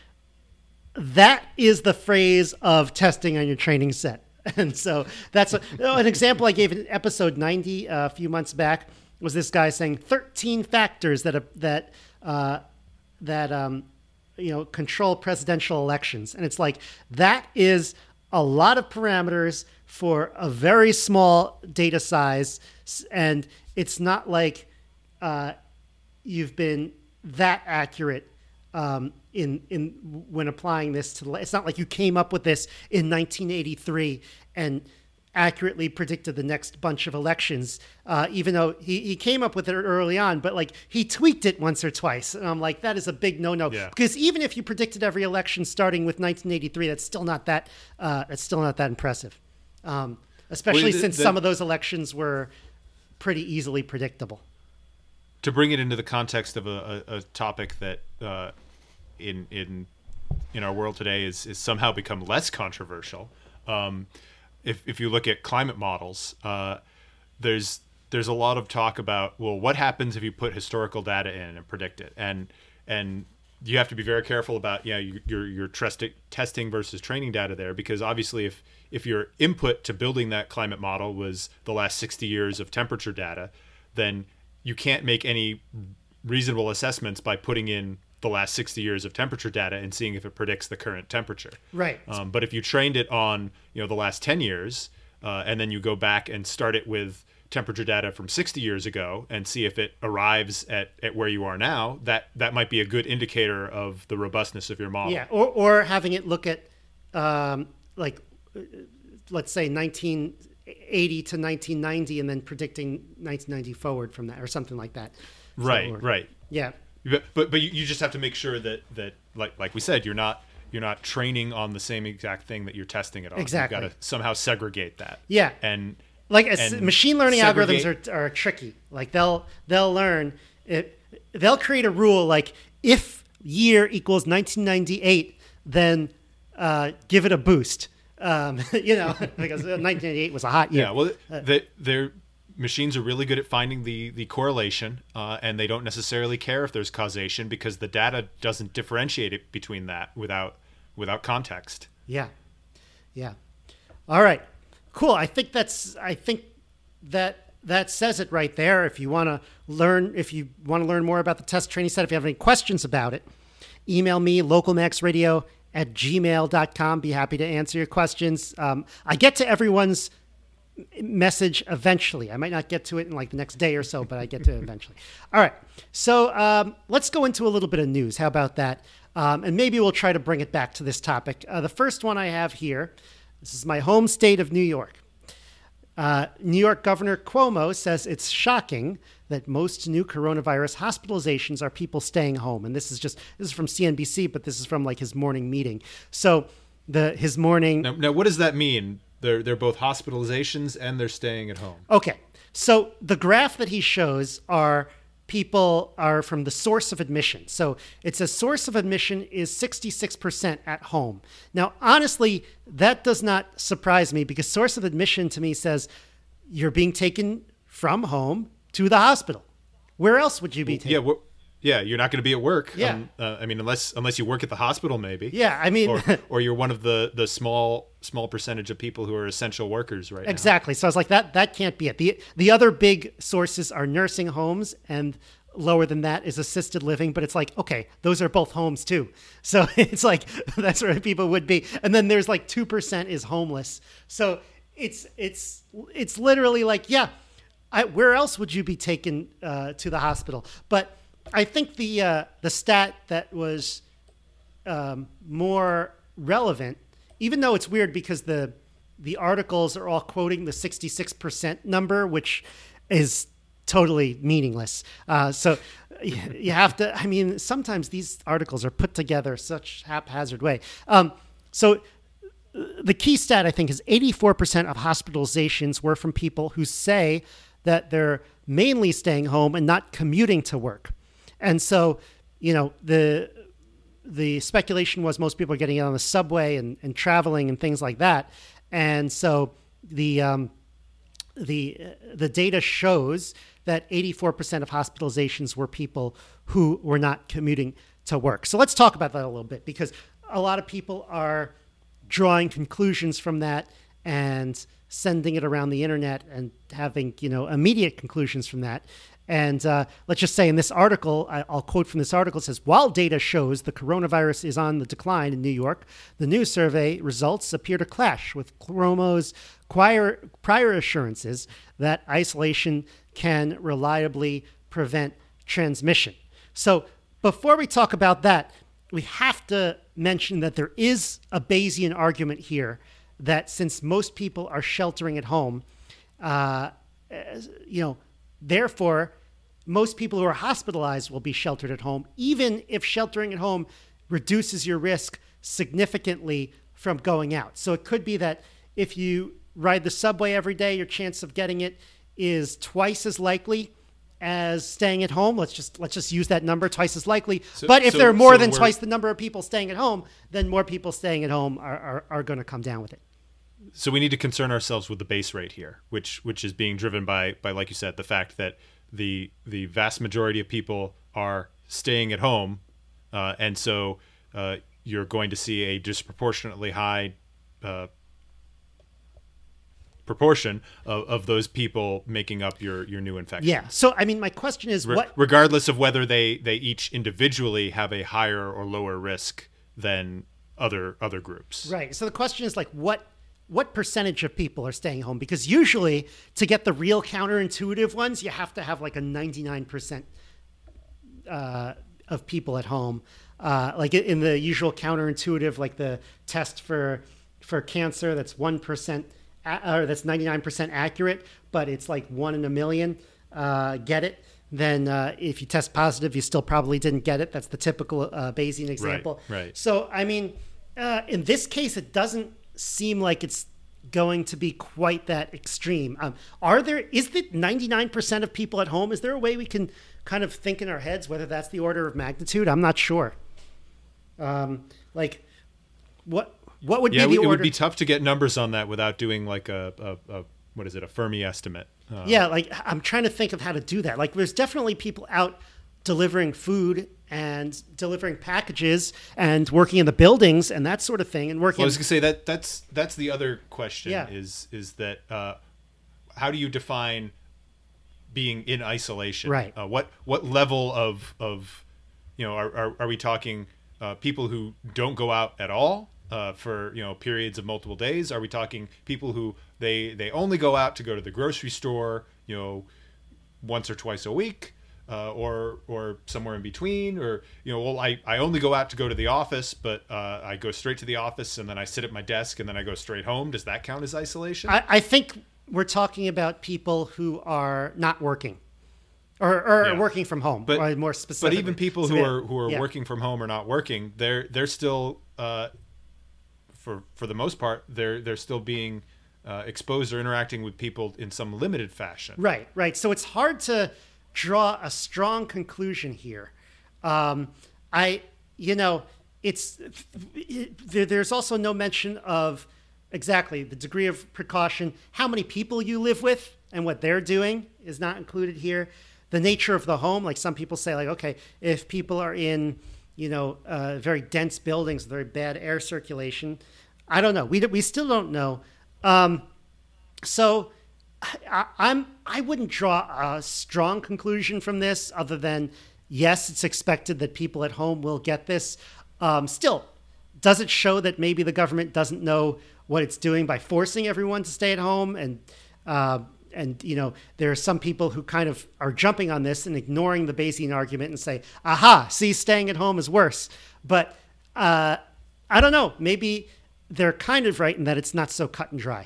that is the phrase of testing on your training set. And so that's a, an example I gave in episode ninety uh, a few months back. Was this guy saying thirteen factors that uh, that uh, that um, you know control presidential elections, and it's like that is a lot of parameters for a very small data size, and it's not like uh, you've been that accurate um, in in when applying this to. It's not like you came up with this in nineteen eighty-three and accurately predicted the next bunch of elections, uh, even though he, he came up with it early on, but like he tweaked it once or twice. And I'm like, that is a big no-no. Yeah. Because even if you predicted every election starting with nineteen eighty-three, that's still not that, uh, that's still not that impressive. Um, especially well, the, since the, some of those elections were pretty easily predictable. To bring it into the context of a, a, a topic that uh, in, in, in our world today is, is somehow become less controversial. Um, If if you look at climate models, uh, there's there's a lot of talk about, well, what happens if you put historical data in and predict it, and and you have to be very careful about, you know, your your testing testing versus training data there, because obviously if if your input to building that climate model was the last sixty years of temperature data, then you can't make any reasonable assessments by putting in the last sixty years of temperature data and seeing if it predicts the current temperature. Right. Um, but if you trained it on, you know, the last ten years, uh, and then you go back and start it with temperature data from sixty years ago and see if it arrives at, at where you are now, that, that might be a good indicator of the robustness of your model. Yeah. Or, or having it look at, um, like, let's say nineteen eighty to nineteen ninety and then predicting nineteen ninety forward from that or something like that. Right. So, or, right. Yeah. But but, but you, you just have to make sure that, that like like we said, you're not you're not training on the same exact thing that you're testing it on. Exactly. You've got to somehow segregate that. Yeah. And like as and machine learning segregate. algorithms are, are tricky. Like they'll they'll learn it. They'll create a rule like if year equals nineteen ninety-eight, then uh, give it a boost. Um, you know, because nineteen ninety-eight was a hot year. Yeah. Well, they, they're. Machines are really good at finding the the correlation, uh, and they don't necessarily care if there's causation because the data doesn't differentiate it between that without without context. Yeah, yeah. All right, cool. I think that's I think that that says it right there. If you want to learn, if you want to learn more about the test training set, if you have any questions about it, email me localmaxradio at gmail dot com. Be happy to answer your questions. Um, I get to everyone's message eventually. I might not get to it in like the next day or so, but I get to it eventually. All right. So um, let's go into a little bit of news. How about that? Um, and maybe we'll try to bring it back to this topic. Uh, the first one I have here, this is my home state of New York. Uh, New York Governor Cuomo says it's shocking that most new coronavirus hospitalizations are people staying home. And this is just, this is from C N B C, but this is from like his morning meeting. So the his morning... Now, now what does that mean? They're they're both hospitalizations and they're staying at home. Okay. So the graph that he shows are people are from the source of admission. So it says source of admission is sixty-six percent at home. Now, honestly, that does not surprise me because source of admission to me says you're being taken from home to the hospital. Where else would you be taken? Yeah, well, yeah, you're not going to be at work. Yeah. Um, uh, I mean, unless unless you work at the hospital, maybe. Yeah, I mean, or, or you're one of the, the small small percentage of people who are essential workers right now. Exactly. So I was like, that that can't be it. The the other big sources are nursing homes, and lower than that is assisted living. But it's like, okay, those are both homes too. So it's like that's where people would be. And then there's like two percent is homeless. So it's it's it's literally like, yeah, I, where else would you be taken uh, to the hospital? But I think the uh, the stat that was um, more relevant even though it's weird because the the articles are all quoting the sixty-six percent number, which is totally meaningless. Uh, so you have to, I mean, sometimes these articles are put together such haphazard way. Um, so the key stat, I think, is eighty-four percent of hospitalizations were from people who say that they're mainly staying home and not commuting to work. And so, you know, the the speculation was most people are getting on the subway and, and traveling and things like that. And so the um, the the data shows that eighty-four percent of hospitalizations were people who were not commuting to work. So let's talk about that a little bit, because a lot of people are drawing conclusions from that and sending it around the internet and having, you know, immediate conclusions from that. And uh, let's just say in this article, I, I'll quote from this article, it says, while data shows the coronavirus is on the decline in New York, the new survey results appear to clash with Cuomo's prior, prior assurances that isolation can reliably prevent transmission. So before we talk about that, we have to mention that there is a Bayesian argument here that since most people are sheltering at home, uh, you know, therefore, most people who are hospitalized will be sheltered at home, even if sheltering at home reduces your risk significantly from going out. So it could be that if you ride the subway every day, your chance of getting it is twice as likely as staying at home. Let's just let's just use that number, twice as likely. So, but if so, there are more so than twice the number of people staying at home, then more people staying at home are, are, are going to come down with it. So we need to concern ourselves with the base rate here, which which is being driven by, by like you said, the fact that the the vast majority of people are staying at home, uh, and so uh, you're going to see a disproportionately high uh, proportion of, of those people making up your, your new infection. Yeah. So, I mean, my question is, Re- what... regardless of whether they, they each individually have a higher or lower risk than other other groups. Right. So the question is, like, what... what percentage of people are staying home? Because usually to get the real counterintuitive ones, you have to have like a ninety-nine percent uh, of people at home. Uh, like in the usual counterintuitive, like the test for for cancer, that's one percent, or that's ninety-nine percent accurate, but it's like one in a million uh, get it. Then uh, if you test positive, you still probably didn't get it. That's the typical uh, Bayesian example. Right, right. So, I mean, uh, in this case, it doesn't seem like it's going to be quite that extreme. Um, are there, is it ninety-nine percent of people at home? Is there a way we can kind of think in our heads whether that's the order of magnitude? I'm not sure. Um, like what, what would yeah, be the it order? It would be tough to get numbers on that without doing like a, a, a what is it? A Fermi estimate. Uh, yeah. Like I'm trying to think of how to do that. Like there's definitely people out delivering food and delivering packages and working in the buildings and that sort of thing. And working. Well, I was gonna say that that's that's the other question. Yeah. Is is that uh, how do you define being in isolation? Right. Uh, what what level of of you know are are, are we talking uh, people who don't go out at all uh, for you know periods of multiple days? Are we talking people who they they only go out to go to the grocery store you know once or twice a week? Uh, or or somewhere in between, or you know, well, I, I only go out to go to the office, but uh, I go straight to the office and then I sit at my desk and then I go straight home. Does that count as isolation? I, I think we're talking about people who are not working, or, or yeah. working from home, but or more specifically. But even people so who yeah. are who are yeah. working from home or not working, they're they're still uh, for for the most part they're they're still being uh, exposed or interacting with people in some limited fashion. Right, right. So it's hard to draw a strong conclusion here. Um, I, you know, it's it, there, there's also no mention of exactly the degree of precaution. How many people you live with and what they're doing is not included here. The nature of the home, like some people say, like, okay, if people are in, you know, uh, very dense buildings, very bad air circulation, I don't know. We we still don't know. Um, so. I, I'm. I wouldn't draw a strong conclusion from this, other than yes, it's expected that people at home will get this. Um, still, does it show that maybe the government doesn't know what it's doing by forcing everyone to stay at home? And uh, and you know, there are some people who kind of are jumping on this and ignoring the Bayesian argument and say, "Aha! See, staying at home is worse." But uh, I don't know. Maybe they're kind of right in that it's not so cut and dry.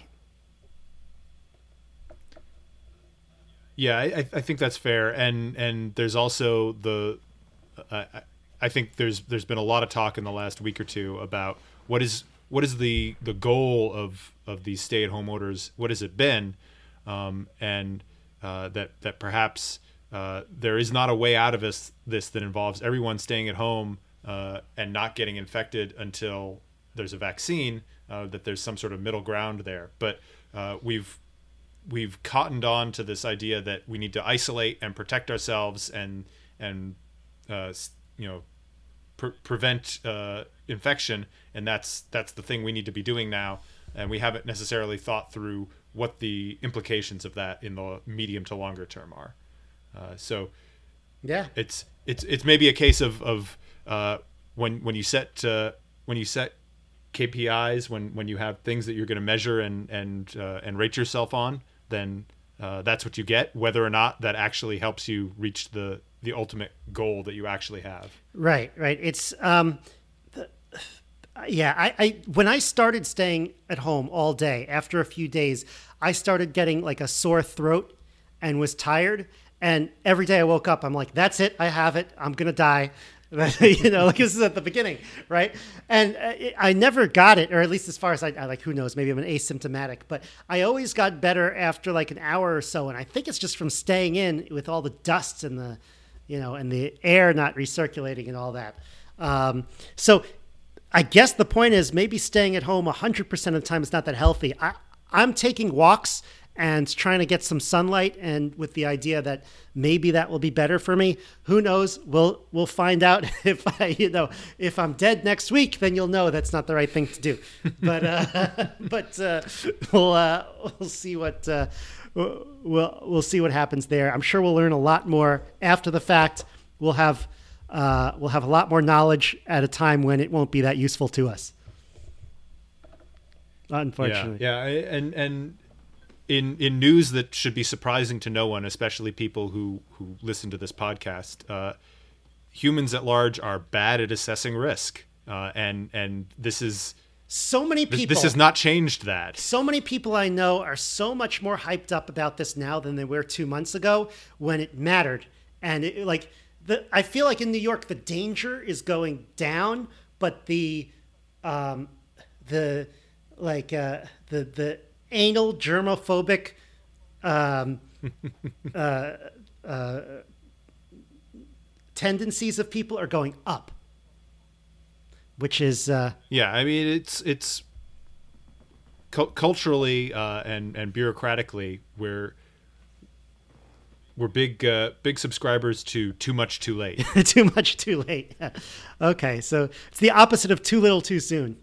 Yeah, I, I think that's fair, and and there's also the, uh, I think there's there's been a lot of talk in the last week or two about what is what is the the goal of of these stay-at-home orders. What has it been, um, and uh, that that perhaps uh, there is not a way out of this this that involves everyone staying at home uh, and not getting infected until there's a vaccine. Uh, that there's some sort of middle ground there, but uh, we've we've cottoned on to this idea that we need to isolate and protect ourselves and and uh, you know pre- prevent uh, infection, and that's that's the thing we need to be doing now. And we haven't necessarily thought through what the implications of that in the medium to longer term are. Uh, so yeah, it's it's it's maybe a case of of uh, when when you set uh, when you set K P Is, when when you have things that you're going to measure and and uh, and rate yourself on, then uh, that's what you get, whether or not that actually helps you reach the the ultimate goal that you actually have. Right, right. It's um, the, yeah. I, I when I started staying at home all day, after a few days, I started getting like a sore throat and was tired. And every day I woke up, I'm like, that's it. I have it. I'm gonna die. You know, like this is at the beginning, right? And I never got it, or at least as far as I, I like, who knows, maybe I'm an asymptomatic, but I always got better after like an hour or so. And I think it's just from staying in with all the dust and the, you know, and the air not recirculating and all that. Um, so I guess the point is maybe staying at home one hundred percent of the time is not that healthy. I, I'm taking walks and trying to get some sunlight, and with the idea that maybe that will be better for me. Who knows? We'll we'll find out. If I, you know, if I'm dead next week, then you'll know that's not the right thing to do. But uh, but uh, we'll uh, we'll see what uh, we'll we'll see what happens there. I'm sure we'll learn a lot more after the fact. We'll have uh, we'll have a lot more knowledge at a time when it won't be that useful to us. Unfortunately, yeah, yeah, and and. In in news that should be surprising to no one, especially people who, who listen to this podcast, uh, humans at large are bad at assessing risk, uh, and and this is so many people. This, this has not changed that. So many people I know are so much more hyped up about this now than they were two months ago when it mattered. And it, like the, I feel like in New York the danger is going down, but the um, the like uh, the the anal germophobic um, uh, uh, tendencies of people are going up, which is uh, yeah. I mean, it's it's cu- culturally uh, and and bureaucratically we're we're big uh, big subscribers to too much too late. Too much too late. Okay, so it's the opposite of too little too soon.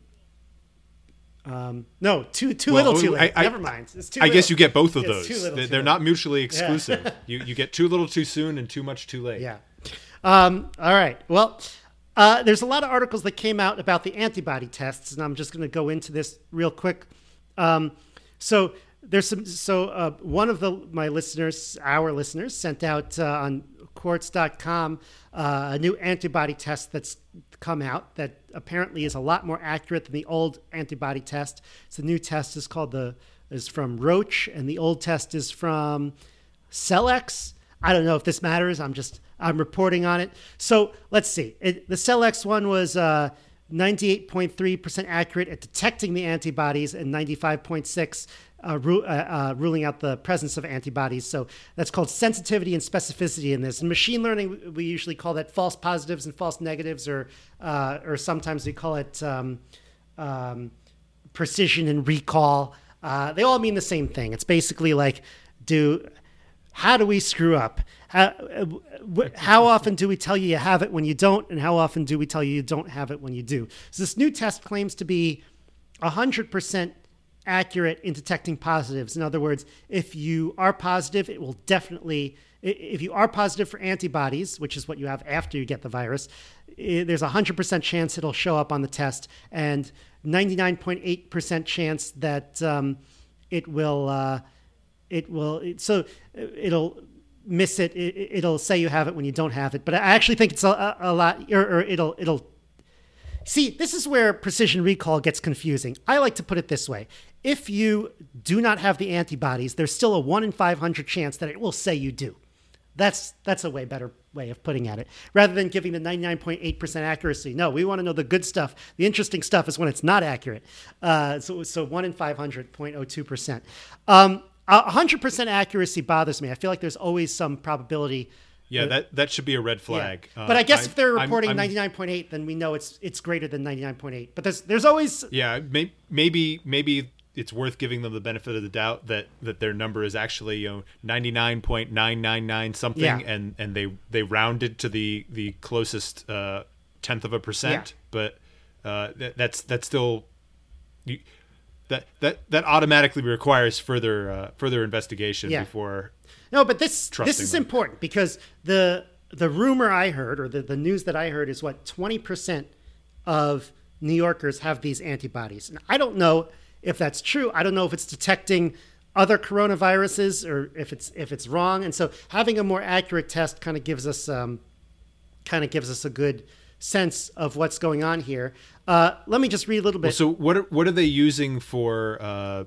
Um, no, too too well, little, too late. I, I, Never mind. It's too. I little. guess you get both of It's those. too little, they're too they're little. not mutually exclusive. Yeah. you you get too little too soon and too much too late. Yeah. Um, all right. Well, uh, there's a lot of articles that came out about the antibody tests, and I'm just going to go into this real quick. Um, so there's some. So uh, one of the my listeners, our listeners, sent out uh, on Quartz dot com uh, a new antibody test that's come out that apparently is a lot more accurate than the old antibody test. So the new test is called the is from Roche, and the old test is from Cellex. I don't know if this matters. I'm just I'm reporting on it. So let's see. It, the Cellex one was uh, ninety-eight point three percent accurate at detecting the antibodies and ninety-five point six uh, ru- uh, uh, ruling out the presence of antibodies. So that's called sensitivity and specificity in this. In machine learning, we usually call that false positives and false negatives, or uh, or sometimes we call it um, um, precision and recall. Uh, they all mean the same thing. It's basically like, do how do we screw up? How, how often do we tell you you have it when you don't? And how often do we tell you you don't have it when you do? So this new test claims to be one hundred percent accurate in detecting positives. In other words, if you are positive, it will definitely, if you are positive for antibodies, which is what you have after you get the virus, there's a one hundred percent chance it'll show up on the test, and ninety-nine point eight percent chance that um, it will, uh, it will, it, so it'll miss it. it. It'll say you have it when you don't have it. But I actually think it's a, a lot, or, or it'll, it'll, See, this is where precision recall gets confusing. I like to put it this way. If you do not have the antibodies, there's still a one in five hundred chance that it will say you do. That's that's a way better way of putting at it. Rather than giving the ninety-nine point eight percent accuracy. No, we want to know the good stuff. The interesting stuff is when it's not accurate. Uh, so, so one in five hundred, zero point zero two percent. Um, one hundred percent accuracy bothers me. I feel like there's always some probability. Yeah, that, that should be a red flag. Yeah. But I guess uh, if they're I'm- reporting I'm- ninety-nine point eight, then we know it's it's greater than ninety-nine point eight. But there's there's always Yeah, may, maybe maybe it's worth giving them the benefit of the doubt that, that their number is actually, you know, ninety-nine point nine nine nine something, Yeah. and, and they they rounded to the the closest uh, tenth of a percent. Yeah. But uh, that, that's that's still you, that that that automatically requires further uh, further investigation Yeah. before. No, but this this Trusting is them. important because the the rumor I heard or the, the news that I heard is what twenty percent of New Yorkers have these antibodies. And I don't know if that's true. I don't know if it's detecting other coronaviruses or if it's if it's wrong. And so having a more accurate test kind of gives us um, kind of gives us a good sense of what's going on here. Uh, let me just read a little bit. Well, so what are, what are they using for? Uh,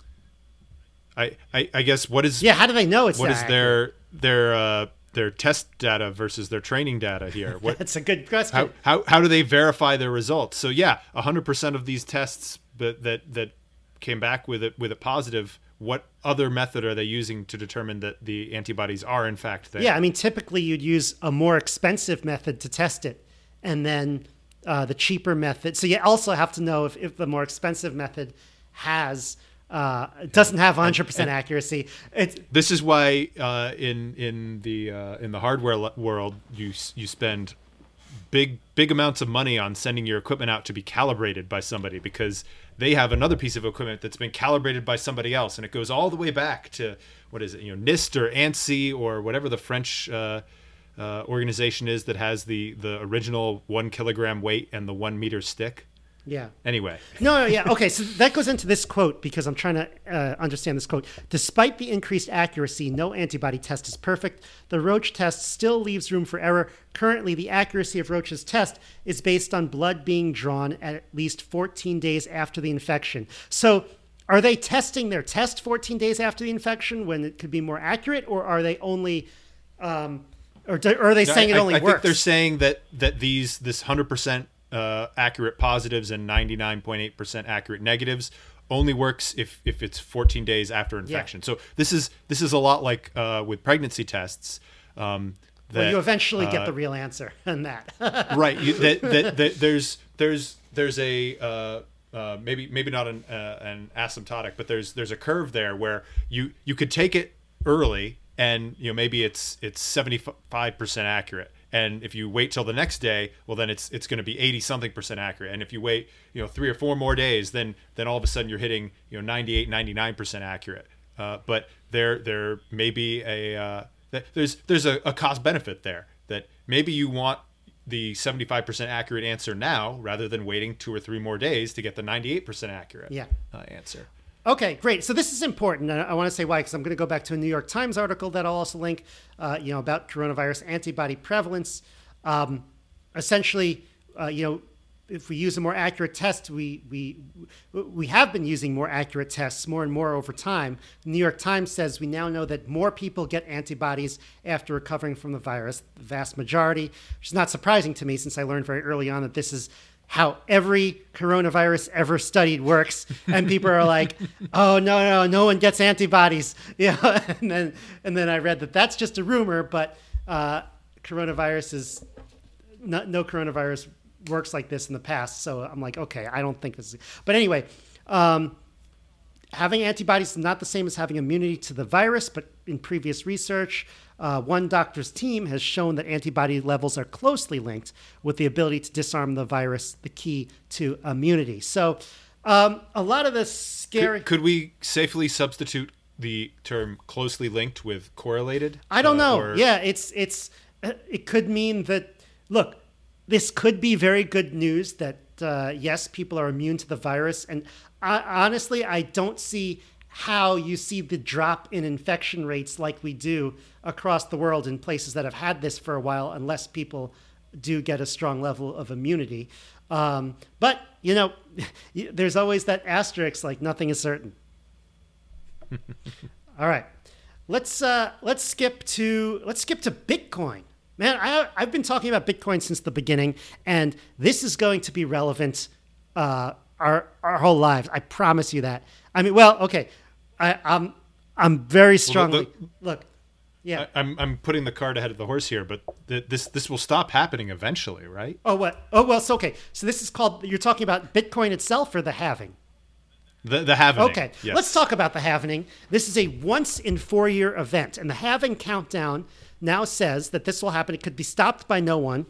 I, I I guess what is yeah, how do they know it's what that is accurate? their their uh, their test data versus their training data here? What That's a good question. how, how how do they verify their results? So yeah, one hundred percent of these tests that that that came back with it with a positive. What other method are they using to determine that the antibodies are in fact there? Yeah, I mean, typically you'd use a more expensive method to test it, and then uh, the cheaper method. So you also have to know if, if the more expensive method has uh, doesn't have one hundred percent accuracy. It's, This is why uh, in in the uh, in the hardware le- world you s- you spend big big amounts of money on sending your equipment out to be calibrated by somebody, because they have another piece of equipment that's been calibrated by somebody else, and it goes all the way back to what is it, you know, NIST or ANSI or whatever the French uh, uh, organization is that has the the original one kilogram weight and the one meter stick. yeah. Anyway, No, no, yeah. Okay, so that goes into this quote because I'm trying to uh, understand this quote. Despite the increased accuracy, no antibody test is perfect. The Roche test still leaves room for error. Currently, the accuracy of Roche's test is based on blood being drawn at least fourteen days after the infection. So are they testing their test fourteen days after the infection when it could be more accurate, or are they only... Um, or, do, or are they saying I, it only I, I works? think they're saying that that these this one hundred percent uh, accurate positives and ninety-nine point eight percent accurate negatives only works if if it's fourteen days after infection. So this is this is a lot like uh, with pregnancy tests. Um, that, well, you eventually uh, get the real answer on that. right. You, that, that, that there's there's there's a uh, uh, maybe maybe not an uh, an asymptotic, but there's there's a curve there where you you could take it early, and you know maybe it's it's seventy-five percent accurate, and if you wait till the next day, well then it's it's going to be eighty something percent accurate, and if you wait you know three or four more days, then then all of a sudden you're hitting you know ninety-eight, ninety-nine percent accurate. Uh, but there there may be a uh, there's there's a, a cost benefit there, that maybe you want the seventy-five percent accurate answer now rather than waiting two or three more days to get the ninety-eight percent accurate Yeah. uh, answer. Okay, great. So this is important. And I want to say why, because I'm going to go back to a New York Times article that I'll also link, uh, you know, about coronavirus antibody prevalence. Um, essentially, uh, you know, if we use a more accurate test, we we we have been using more accurate tests more and more over time. The New York Times says we now know that more people get antibodies after recovering from the virus, the vast majority, which is not surprising to me since I learned very early on that this is how every coronavirus ever studied works. And people are like, oh, no, no, no one gets antibodies. Yeah, and then and then I read that that's just a rumor, but uh, coronavirus is, no, no coronavirus works like this in the past. So I'm like, okay, I don't think this is, but anyway, um, having antibodies is not the same as having immunity to the virus, but in previous research, uh, one doctor's team has shown that antibody levels are closely linked with the ability to disarm the virus, the key to immunity. So um, a lot of the scary... Could, could we safely substitute the term closely linked with correlated? I don't Uh, know. or- Yeah, it's it's it could mean that, look, this could be very good news that, uh, yes, people are immune to the virus. And I, honestly, I don't see how you see the drop in infection rates like we do across the world in places that have had this for a while, unless people do get a strong level of immunity. Um, but, you know, there's always that asterisk, like nothing is certain. All right. Let's uh, let's skip to let's skip to Bitcoin. Man, I, I've been talking about Bitcoin since the beginning, and this is going to be relevant uh, our our whole lives. I promise you that. I mean, well, okay, I, I'm I'm very strongly Well, the, look. Yeah, I, I'm I'm putting the cart ahead of the horse here, but th- this this will stop happening eventually, right? Oh what? Oh well, so okay. So this is called. You're talking about Bitcoin itself or the halving? The the halvening. Okay, yes. Let's talk about the halvening. This is a once in four year event, and the halving countdown now says that this will happen. It could be stopped by no one,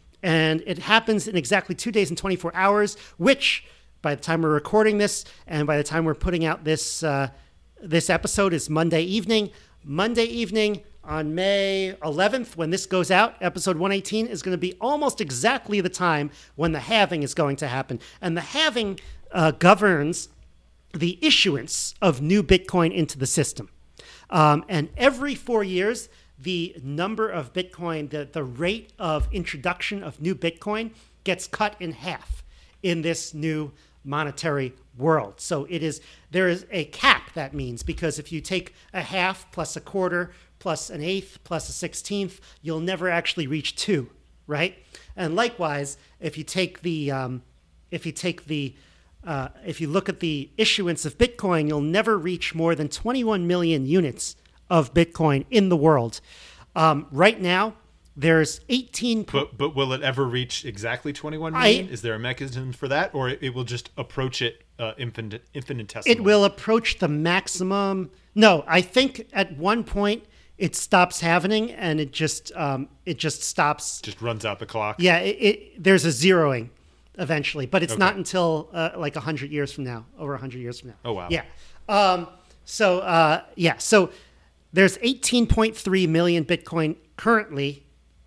and it happens in exactly two days and twenty-four hours. Which, by the time we're recording this, and by the time we're putting out this uh, this episode, is Monday evening. Monday evening on May eleventh, when this goes out, episode one eighteen is going to be almost exactly the time when the halving is going to happen, and the halving uh, governs the issuance of new Bitcoin into the system. Um, and every four years, the number of Bitcoin, the, the rate of introduction of new Bitcoin gets cut in half in this new monetary world. So it is, there is a cap, that means, because if you take a half plus a quarter plus an eighth plus a sixteenth, you'll never actually reach two, right? And likewise, if you take the, um, if you take the, Uh, if you look at the issuance of Bitcoin, you'll never reach more than twenty-one million units of Bitcoin in the world. Um, right now, there's eighteen. But but will it ever reach exactly twenty-one million? I, Is there a mechanism for that, or it, it will just approach it uh, infinite, infinitesimally? It will approach the maximum. No, I think at one point it stops happening, and it just um, it just stops. Just runs out the clock. Yeah, it, it, there's a zeroing eventually, but it's Okay. not until uh, like one hundred years from now, over one hundred years from now. Oh, wow. Yeah. Um, so, uh, yeah, so there's eighteen point three million Bitcoin currently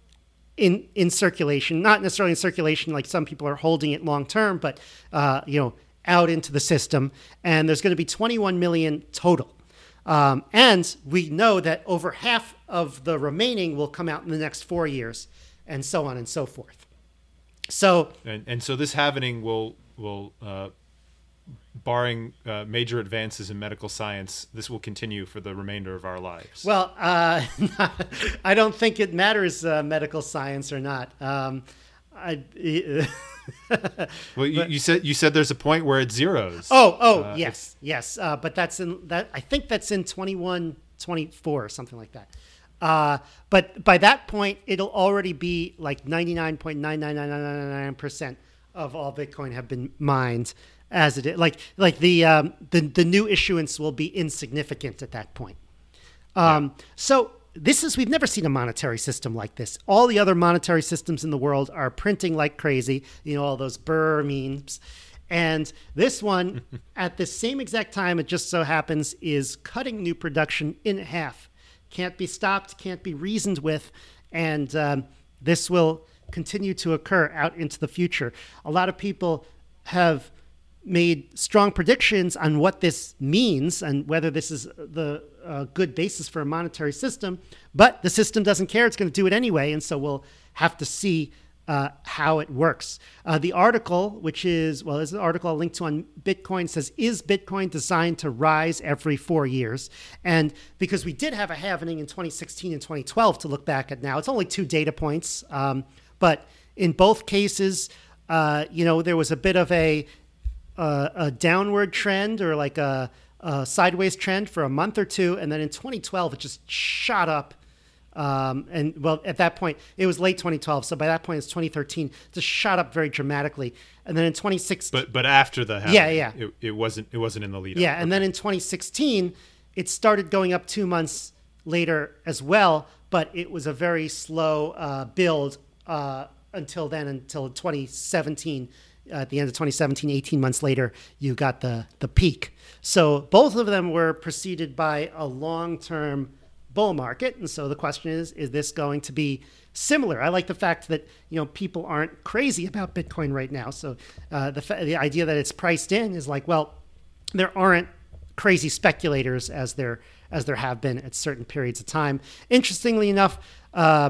in in circulation, not necessarily in circulation like some people are holding it long term, but, uh, you know, out into the system. And there's going to be twenty-one million total. Um, and we know that over half of the remaining will come out in the next four years and so on and so forth. So and and so this halvening will will uh, barring uh, major advances in medical science, this will continue for the remainder of our lives. Well, uh, I don't think it matters uh, medical science or not. Um, I, well, you, but, you said you said there's a point where it zeros. Oh, oh, uh, yes, yes. Uh, but that's in that. I think that's in twenty-one, twenty-four or something like that. Uh, but by that point, it'll already be like ninety-nine point nine nine nine nine nine nine percent of all Bitcoin have been mined as it is. Like, like the, um, the, the new issuance will be insignificant at that point. Um, yeah. So this is, we've never seen a monetary system like this. All the other monetary systems in the world are printing like crazy, you know, all those Burr memes. And this one, at the same exact time, it just so happens, is cutting new production in half. Can't be stopped, can't be reasoned with, and um, this will continue to occur out into the future. A lot of people have made strong predictions on what this means and whether this is the uh, good basis for a monetary system, but the system doesn't care. It's going to do it anyway, and so we'll have to see Uh, how it works. Uh, the article, which is, well, there's an article I'll link to on Bitcoin, says, is Bitcoin designed to rise every four years? And because we did have a halvening in twenty sixteen and twenty twelve to look back at now, it's only two data points. Um, but in both cases, uh, you know, there was a bit of a, a, a downward trend or like a, a sideways trend for a month or two. And then in twenty twelve, it just shot up. Um, and well, at that point, it was late twenty twelve. So by that point, it's twenty thirteen. Just shot up very dramatically. And then in twenty sixteen, but but after the halving, yeah, yeah, it, it wasn't it wasn't in the lead. Yeah, up. and okay. then in twenty sixteen, it started going up two months later as well. But it was a very slow uh, build uh, until then, until twenty seventeen. Uh, at the end of twenty seventeen, eighteen months later, you got the the peak. So both of them were preceded by a long-term bull market. And so the question is, is this going to be similar? I like the fact that, you know, people aren't crazy about Bitcoin right now. So uh, the fa- the idea that it's priced in is like, well, there aren't crazy speculators as there as there have been at certain periods of time. Interestingly enough, um,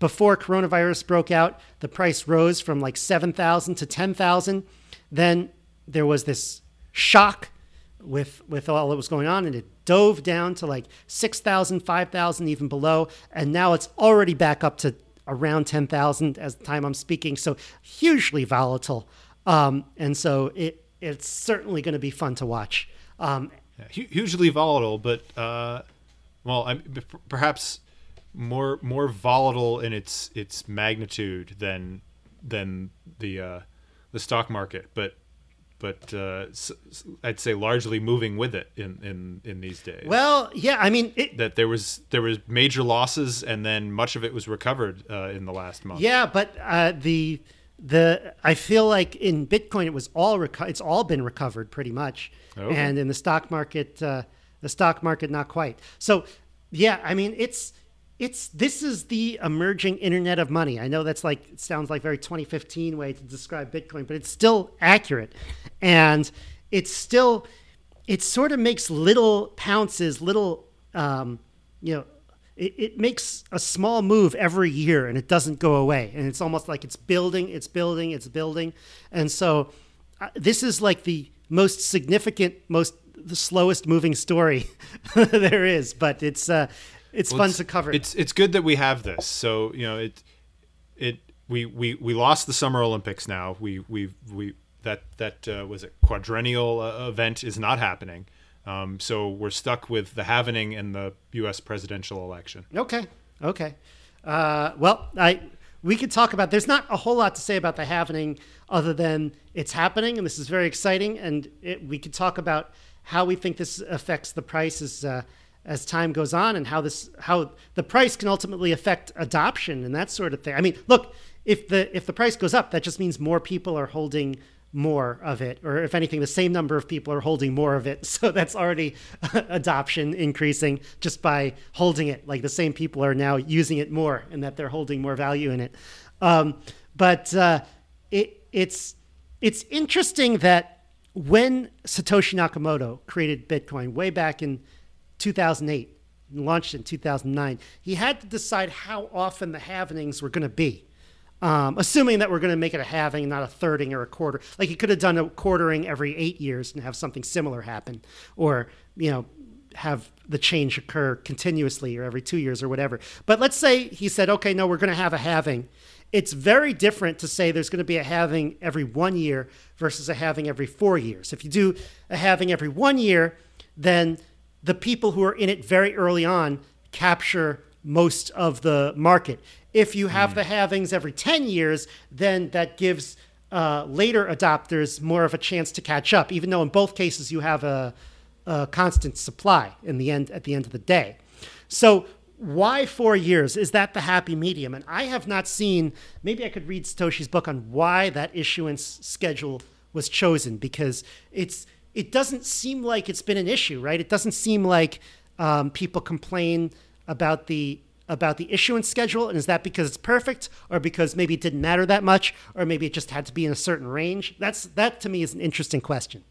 before coronavirus broke out, the price rose from like seven thousand to ten thousand. Then there was this shock with with all that was going on, and it dove down to like six thousand, five thousand, even below. And now it's already back up to around ten thousand as the time I'm speaking. So hugely volatile. Um, and so it it's certainly going to be fun to watch. Um, yeah, hu- hugely volatile, but uh, well, I'm, perhaps more more volatile in its its magnitude than than the uh, the stock market, but but uh, I'd say largely moving with it in, in, in these days. Well, yeah, I mean it, that there was there was major losses, and then much of it was recovered uh, in the last month. Yeah, but uh, the the I feel like in Bitcoin it was all reco- it's all been recovered pretty much, okay. And in the stock market, uh, the stock market not quite. So yeah, I mean it's. It's this is the emerging internet of money. I know that's like it sounds like very twenty fifteen way to describe Bitcoin, but it's still accurate, and it's still it sort of makes little pounces, little um, you know, it, it makes a small move every year, and it doesn't go away, and it's almost like it's building, it's building, it's building, and so uh, this is like the most significant, most the slowest moving story there is, but it's. Uh, It's well, fun it's, to cover. It's it's good that we have this. So you know it it we we, we lost the Summer Olympics. Now we we we that that uh, was it quadrennial uh, event is not happening. Um, so we're stuck with the halvening and the U S presidential election. Okay, okay. Uh, well, I we could talk about. There's not a whole lot to say about the halvening other than it's happening, and this is very exciting. And it, we could talk about how we think this affects the prices. Uh, as time goes on, and how this how the price can ultimately affect adoption and that sort of thing. I mean, look, if the if the price goes up, that just means more people are holding more of it, or if anything, the same number of people are holding more of it. So that's already adoption increasing just by holding it. Like the same people are now using it more, and that they're holding more value in it. Um, but uh, it it's it's interesting that when Satoshi Nakamoto created Bitcoin way back in two thousand eight, launched in two thousand nine, he had to decide how often the halvenings were going to be, um, assuming that we're going to make it a halving, not a thirding or a quarter. Like he could have done a quartering every eight years and have something similar happen, or you know, have the change occur continuously or every two years or whatever. But let's say he said, okay, no, we're going to have a halving. It's very different to say there's going to be a halving every one year versus a halving every four years. If you do a halving every one year, then the people who are in it very early on capture most of the market. If you have mm. the halvings every ten years, then that gives uh, later adopters more of a chance to catch up, even though in both cases you have a, a constant supply in the end at the end of the day. So why four years? Is that the happy medium? And I have not seen, maybe I could read Satoshi's book on why that issuance schedule was chosen, because it's it doesn't seem like it's been an issue, right? It doesn't seem like um, people complain about the about the issuance schedule. And is that because it's perfect, or because maybe it didn't matter that much, or maybe it just had to be in a certain range? That's that to me is an interesting question.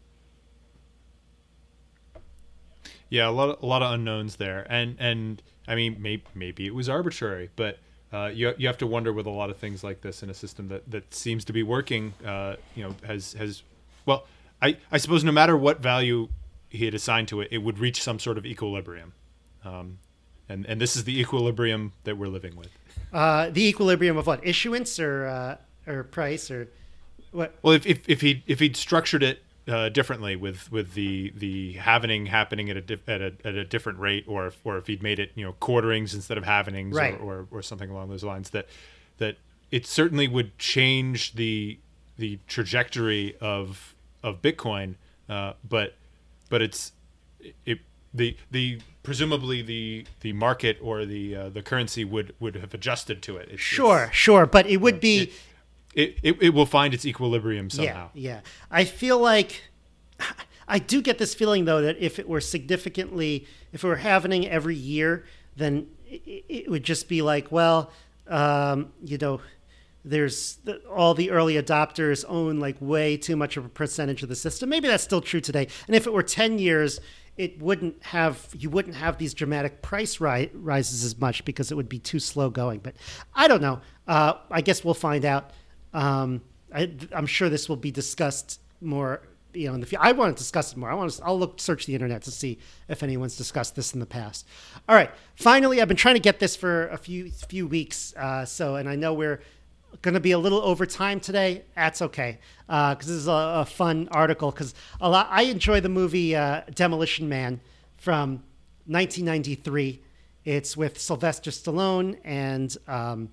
Yeah, a lot of, a lot of unknowns there, and and I mean maybe maybe it was arbitrary, but uh, you you have to wonder with a lot of things like this in a system that, that seems to be working. Uh, you know, has has well. I, I suppose no matter what value he had assigned to it, it would reach some sort of equilibrium. Um, and, and this is the equilibrium that we're living with. Uh, the equilibrium of what? Issuance or uh, or price or what? Well, if, if, if, he, if he'd structured it uh, differently with, with the, the halvening happening at a, dif- at, a, at a different rate, or if, or if he'd made it, you know, quarterings instead of halvenings, right. or, or, or something along those lines, that that it certainly would change the the trajectory of of Bitcoin, uh, but but it's it the the presumably the the market or the uh, the currency would, would have adjusted to it. It's, sure, it's, sure, but it would be it, it it will find its equilibrium somehow. Yeah, yeah. I feel like I do get this feeling though that if it were significantly, if it were happening every year, then it, it would just be like, well, um, you know. There's the, all the early adopters own like way too much of a percentage of the system. Maybe that's still true today. And if it were ten years, it wouldn't have you wouldn't have these dramatic price ri- rises as much because it would be too slow going. But I don't know. Uh, I guess we'll find out. Um, I, I'm sure this will be discussed more. You know, in the future. I want to discuss it more. I want to. I'll look search the internet to see if anyone's discussed this in the past. All right. Finally, I've been trying to get this for a few few weeks. Uh, so, and I know we're going to be a little over time today. That's okay, because uh, this is a, a fun article. Because a lot, I enjoy the movie uh, Demolition Man from nineteen ninety-three. It's with Sylvester Stallone and um,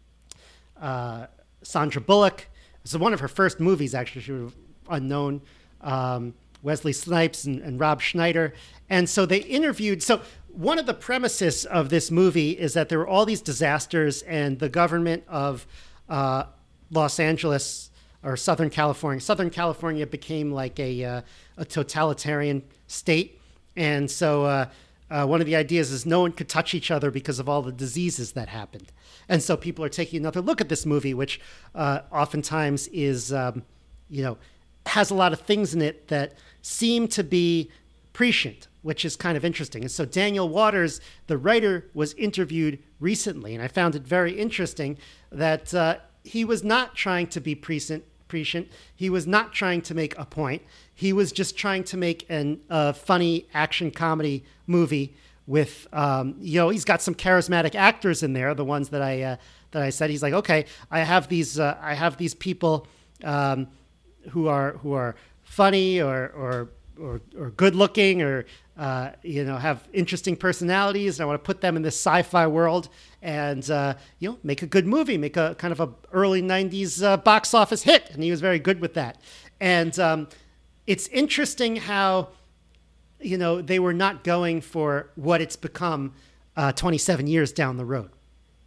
uh, Sandra Bullock. It's one of her first movies, actually. She was unknown. Um, Wesley Snipes and, and Rob Schneider. And so they interviewed. So one of the premises of this movie is that there were all these disasters, and the government of uh, Los Angeles or Southern California, Southern California became like a, uh, a totalitarian state. And so uh, uh, one of the ideas is no one could touch each other because of all the diseases that happened. And so people are taking another look at this movie, which uh, oftentimes is, um, you know, has a lot of things in it that seem to be prescient, which is kind of interesting. And so Daniel Waters, the writer, was interviewed recently, and I found it very interesting that uh, he was not trying to be prescient, prescient. He was not trying to make a point. He was just trying to make a uh, funny action comedy movie with, um, you know, he's got some charismatic actors in there, the ones that I uh, that I said. He's like, okay, I have these, uh, I have these people. Um, who are who are funny or or or, or good looking or uh, you know have interesting personalities, and I want to put them in this sci-fi world and uh, you know make a good movie, make a kind of a early nineties uh, box office hit. And he was very good with that. And um, it's interesting how you know they were not going for what it's become uh, twenty-seven years down the road.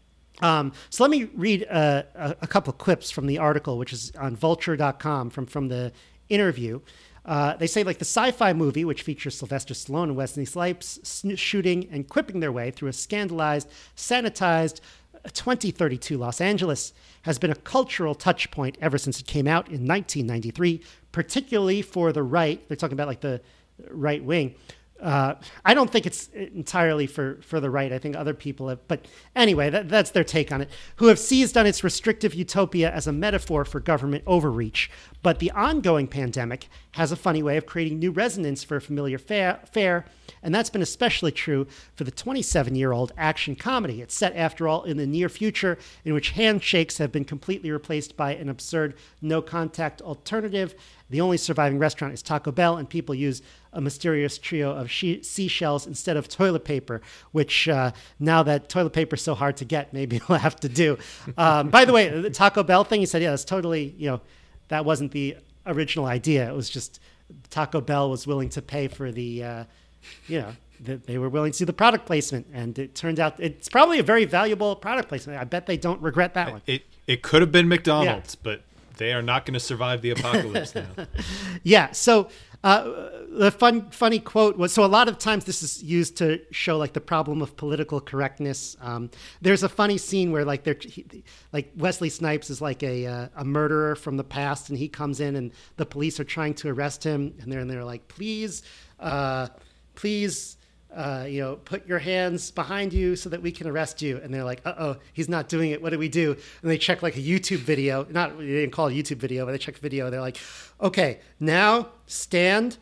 Um, so let me read uh, a, a couple of clips from the article, which is on vulture dot com from, from the interview. Uh, they say, like, the sci-fi movie, which features Sylvester Stallone and Wesley Snipes sn- shooting and quipping their way through a scandalized, sanitized twenty thirty-two Los Angeles, has been a cultural touch point ever since it came out in nineteen ninety-three, particularly for the right. They're talking about, like, the right wing. Uh, I don't think it's entirely for, for the right. I think other people have, but anyway, that, that's their take on it, who have seized on its restrictive utopia as a metaphor for government overreach. But the ongoing pandemic has a funny way of creating new resonance for a familiar fare, fare, and that's been especially true for the twenty-seven-year-old action comedy. It's set, after all, in the near future, in which handshakes have been completely replaced by an absurd no-contact alternative. The only surviving restaurant is Taco Bell, and people use a mysterious trio of she- seashells instead of toilet paper, which uh, now that toilet paper is so hard to get, maybe we'll have to do. Um, by the way, the Taco Bell thing, he said, yeah, that's totally, you know, that wasn't the original idea. It was just Taco Bell was willing to pay for the, uh, you know, the, they were willing to do the product placement. And it turned out it's probably a very valuable product placement. I bet they don't regret that one. It, it could have been McDonald's, yeah. But they are not going to survive the apocalypse now. Yeah. So uh, the fun, funny quote was, so a lot of times this is used to show like the problem of political correctness. Um, there's a funny scene where like they're he, like Wesley Snipes is like a, uh, a murderer from the past, and he comes in and the police are trying to arrest him. And they're, and they're like, please, uh, please, Uh, you know, put your hands behind you so that we can arrest you. And they're like, uh-oh, he's not doing it. What do we do? And they check like a YouTube video. Not, they didn't call it a YouTube video, but they check video. They're like, okay, now stand,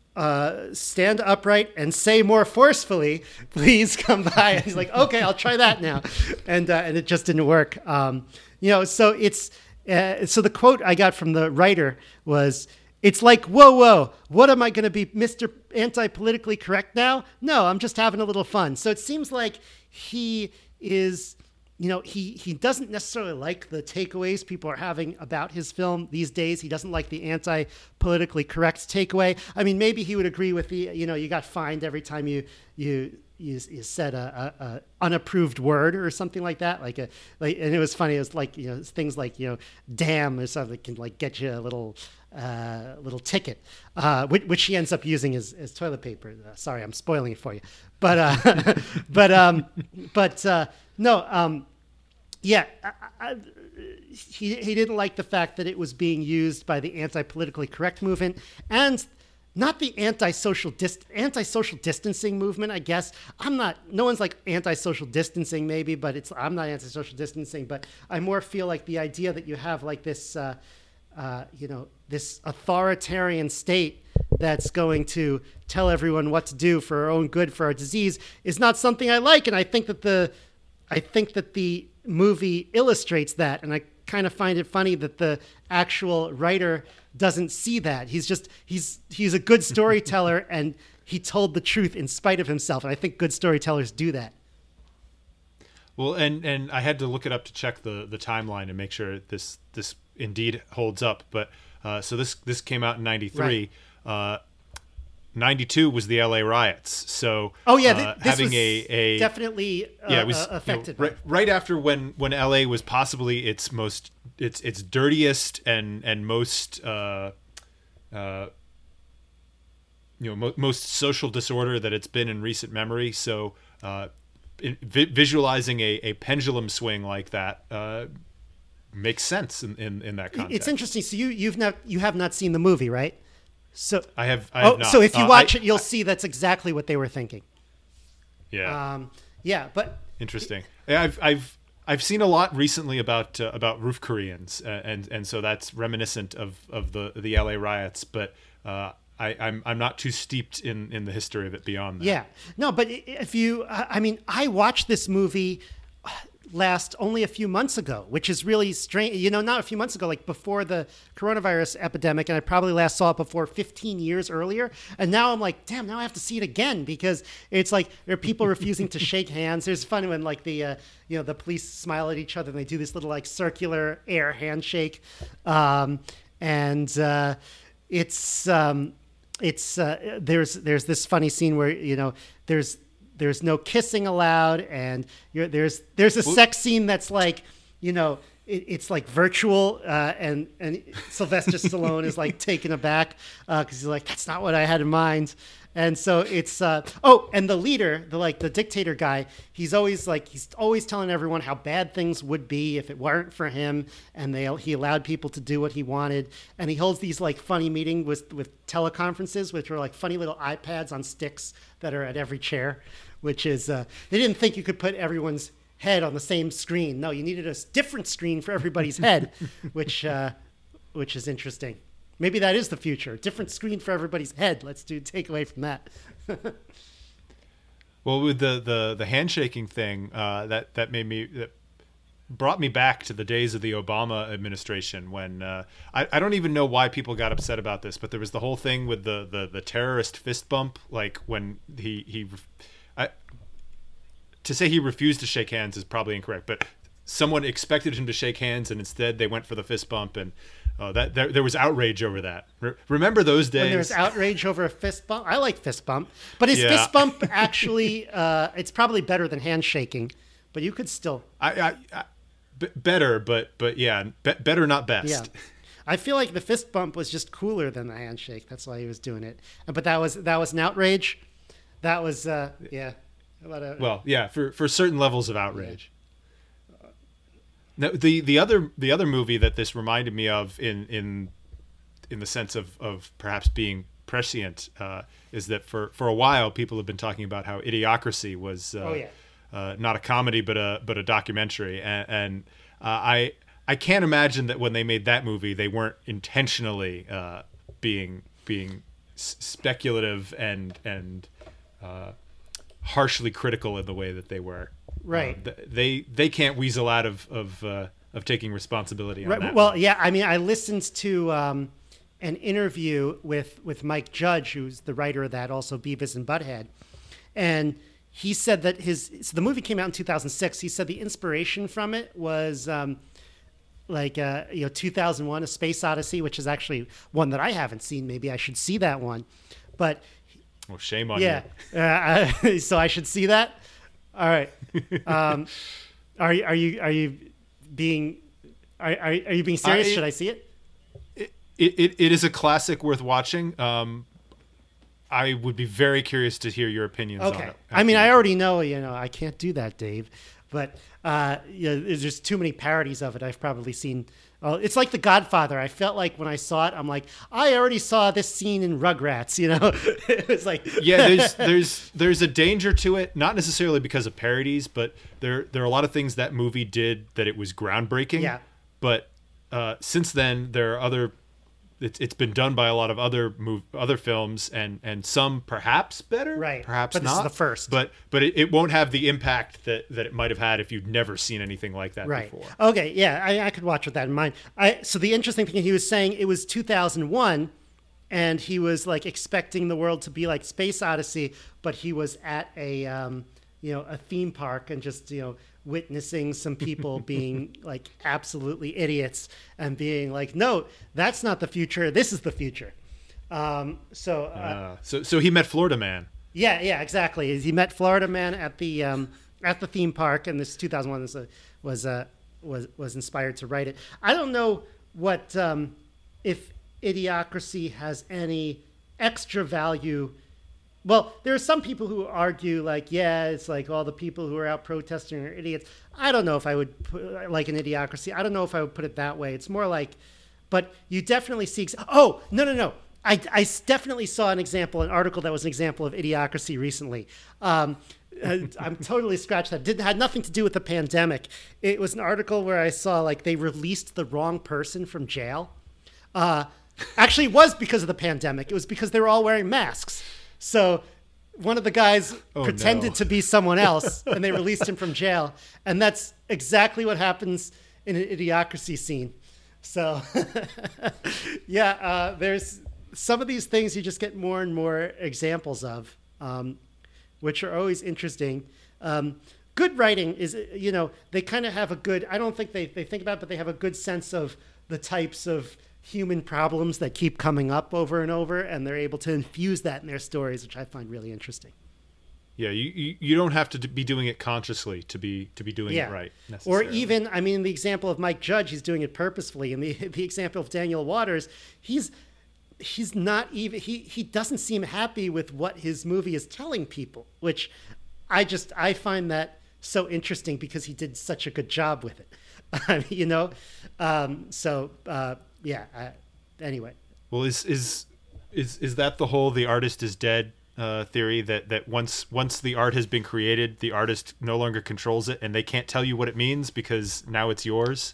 uh, stand upright and say more forcefully, please come by. And he's like, okay, I'll try that now. And, uh, and it just didn't work. Um, you know, so it's, uh, so the quote I got from the writer was, it's like, whoa, whoa, what am I going to be, Mister Anti-Politically Correct now? No, I'm just having a little fun. So it seems like he is, you know, he, he doesn't necessarily like the takeaways people are having about his film these days. He doesn't like the anti-politically correct takeaway. I mean, maybe he would agree with the, you know, you got fined every time you, you, you, you said a, a, a unapproved word or something like that. Like a, like, and it was funny. It was like, you know, things like, you know, damn or something can like get you a little, uh, little ticket, uh, which, which he ends up using as, as toilet paper. Uh, sorry, I'm spoiling it for you, but, uh, but, um, but, uh, no, um, yeah, I, I, he, he didn't like the fact that it was being used by the anti-politically correct movement. And not the anti-social dis- anti-social distancing movement, I guess. I'm not, no one's like anti-social distancing maybe, but it's, I'm not anti-social distancing, but I more feel like the idea that you have like this, uh, uh, you know, this authoritarian state that's going to tell everyone what to do for our own good, for our disease, is not something I like. And I think that the, I think that the movie illustrates that. And I kind of find it funny that the actual writer doesn't see that. He's just, he's, he's a good storyteller and he told the truth in spite of himself. And I think good storytellers do that. Well, and, and I had to look it up to check the, the timeline and make sure this, this indeed holds up. But, uh, so this, this came out in ninety-three, right. uh, ninety-two was the L A riots. So, oh yeah, th- uh, this having was a, a, definitely, uh, yeah, it was uh, affected. You know, right, right after when, when L A was possibly its most, its, its dirtiest and, and most, uh, uh, you know, mo- most social disorder that it's been in recent memory. So, uh, in, vi- visualizing a, a pendulum swing like that, uh, makes sense in, in, in that context. It's interesting. So you, you've not, you have not seen the movie, right? So I have. I have oh, not. so if you uh, watch I, it, you'll I, see that's exactly what they were thinking. Yeah. Um, yeah, but interesting. Yeah, I've I've I've seen a lot recently about uh, about roof Koreans, uh, and and so that's reminiscent of, of the the L A riots. But uh, I, I'm I'm not too steeped in, in the history of it beyond that. Yeah, no, but if you, I mean, I watched this movie last only a few months ago, which is really strange. You know, not a few months ago, like before the coronavirus epidemic, and I probably last saw it before fifteen years earlier. And now I'm like, damn, now I have to see it again because it's like there are people refusing to shake hands. There's fun when like the, uh, you know, the police smile at each other and they do this little like circular air handshake. Um, and uh, it's, um, it's, uh, there's, there's this funny scene where, you know, there's, There's no kissing allowed, and you're, there's there's a sex scene that's like, you know, it, it's like virtual, uh, and and Sylvester Stallone is like taken aback because uh, he's like, that's not what I had in mind, and so it's uh, oh, and the leader, the like the dictator guy, he's always like he's always telling everyone how bad things would be if it weren't for him, and they he allowed people to do what he wanted, and he holds these like funny meetings with with teleconferences, which are like funny little iPads on sticks that are at every chair. Which is, uh, they didn't think you could put everyone's head on the same screen. No, you needed a different screen for everybody's head, which uh, which is interesting. Maybe that is the future. Different screen for everybody's head. Let's do take away from that. Well, with the, the, the handshaking thing, uh, that, that made me, that brought me back to the days of the Obama administration when, uh, I, I don't even know why people got upset about this, but there was the whole thing with the, the, the terrorist fist bump, like when he, he, I, to say he refused to shake hands is probably incorrect, but someone expected him to shake hands and instead they went for the fist bump, and uh, that there, there was outrage over that. Re- remember those days? When there's outrage over a fist bump? I like fist bump, but is yeah. fist bump actually? Uh, it's probably better than handshaking, but you could still. I, I, I b- better, but but yeah, be- better not best. Yeah. I feel like the fist bump was just cooler than the handshake. That's why he was doing it. But that was that was an outrage. That was, uh, yeah. Of, well, yeah, for, for certain levels of outrage. Yeah. Now, the the other the other movie that this reminded me of, in in in the sense of, of perhaps being prescient, uh, is that for, for a while people have been talking about how Idiocracy was uh, oh, yeah. uh, not a comedy but a but a documentary, and, and uh, I I can't imagine that when they made that movie they weren't intentionally uh, being being s- speculative and and Uh, harshly critical in the way that they were. Right. Uh, they they can't weasel out of of uh, of taking responsibility on right. that. Well, yeah. I mean, I listened to um, an interview with with Mike Judge, who's the writer of that, also Beavis and Butthead, and he said that his so the movie came out in two thousand six. He said the inspiration from it was um, like uh, you know two thousand one: A Space Odyssey, which is actually one that I haven't seen. Maybe I should see that one, but. Well, shame on yeah. you. Yeah. Uh, so I should see that. All right. Um, are you are you are you being are are, are you being serious? I, should I see it? It, it it is a classic worth watching. Um, I would be very curious to hear your opinions okay. on it. I mean, I already know. You know, I can't do that, Dave. But uh, you know, there's just too many parodies of it. I've probably seen. Oh, it's like The Godfather. I felt like when I saw it, I'm like, I already saw this scene in Rugrats. You know, it was like, yeah, there's there's there's a danger to it, not necessarily because of parodies, but there there are a lot of things that movie did that it was groundbreaking. Yeah. But uh, since then, there are other. It's it's been done by a lot of other move other films, and and some perhaps better, Right. Perhaps But this not is the first. But but it, it won't have the impact that that it might have had if you'd never seen anything like that right. before. Okay, yeah, I, I could watch with that in mind. I so the interesting thing, he was saying it was two thousand one, and he was like expecting the world to be like Space Odyssey, but he was at a um, you know a theme park and just you know witnessing some people being like absolutely idiots and being like, no, that's not the future. This is the future. Um, so, uh, Uh, so so he met Florida Man. yeah, yeah, exactly. He met Florida Man at the um, at the theme park, and this two thousand one was uh, was uh, was was inspired to write it. I don't know what um, if Idiocracy has any extra value. Well, there are some people who argue like, yeah, it's like all the people who are out protesting are idiots. I don't know if I would put, like an Idiocracy. I don't know if I would put it that way. It's more like, but you definitely see. Oh, no, no, no. I, I definitely saw an example, an article that was an example of Idiocracy recently. Um, I'm totally scratched that. Didn't had nothing to do with the pandemic. It was an article where I saw like they released the wrong person from jail. Uh, actually, it was because of the pandemic. It was because they were all wearing masks. So one of the guys oh, pretended no. to be someone else, and they released him from jail. And that's exactly what happens in an Idiocracy scene. So, yeah, uh, there's some of these things you just get more and more examples of, um, which are always interesting. Um, good writing is, you know, they kind of have a good, I don't think they, they think about it, but they have a good sense of the types of human problems that keep coming up over and over, and they're able to infuse that in their stories, which I find really interesting. Yeah, you, you, you don't have to d- be doing it consciously to be to be doing Yeah. it right. Or necessarily. even, I mean, the example of Mike Judge, he's doing it purposefully. And the the example of Daniel Waters, he's he's not even, he, he doesn't seem happy with what his movie is telling people, which I just, I find that so interesting because he did such a good job with it. you know? Um, so, uh, yeah, uh, anyway. Well, is is is is that the whole "the artist is dead" uh, theory? That that once once the art has been created, the artist no longer controls it, and they can't tell you what it means because now it's yours.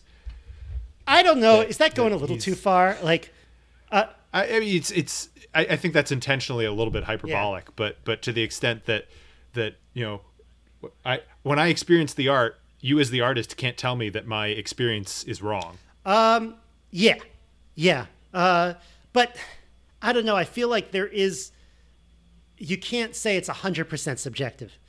I don't know. That- is that going that a little he's- too far? Like, uh, I, I mean, it's it's. I, I think that's intentionally a little bit hyperbolic, but but to the extent that that you know, I when I experience the art, you as the artist can't tell me that my experience is wrong. um, yeah, yeah. Uh, but I don't know. I feel like there is. You can't say it's a hundred percent subjective.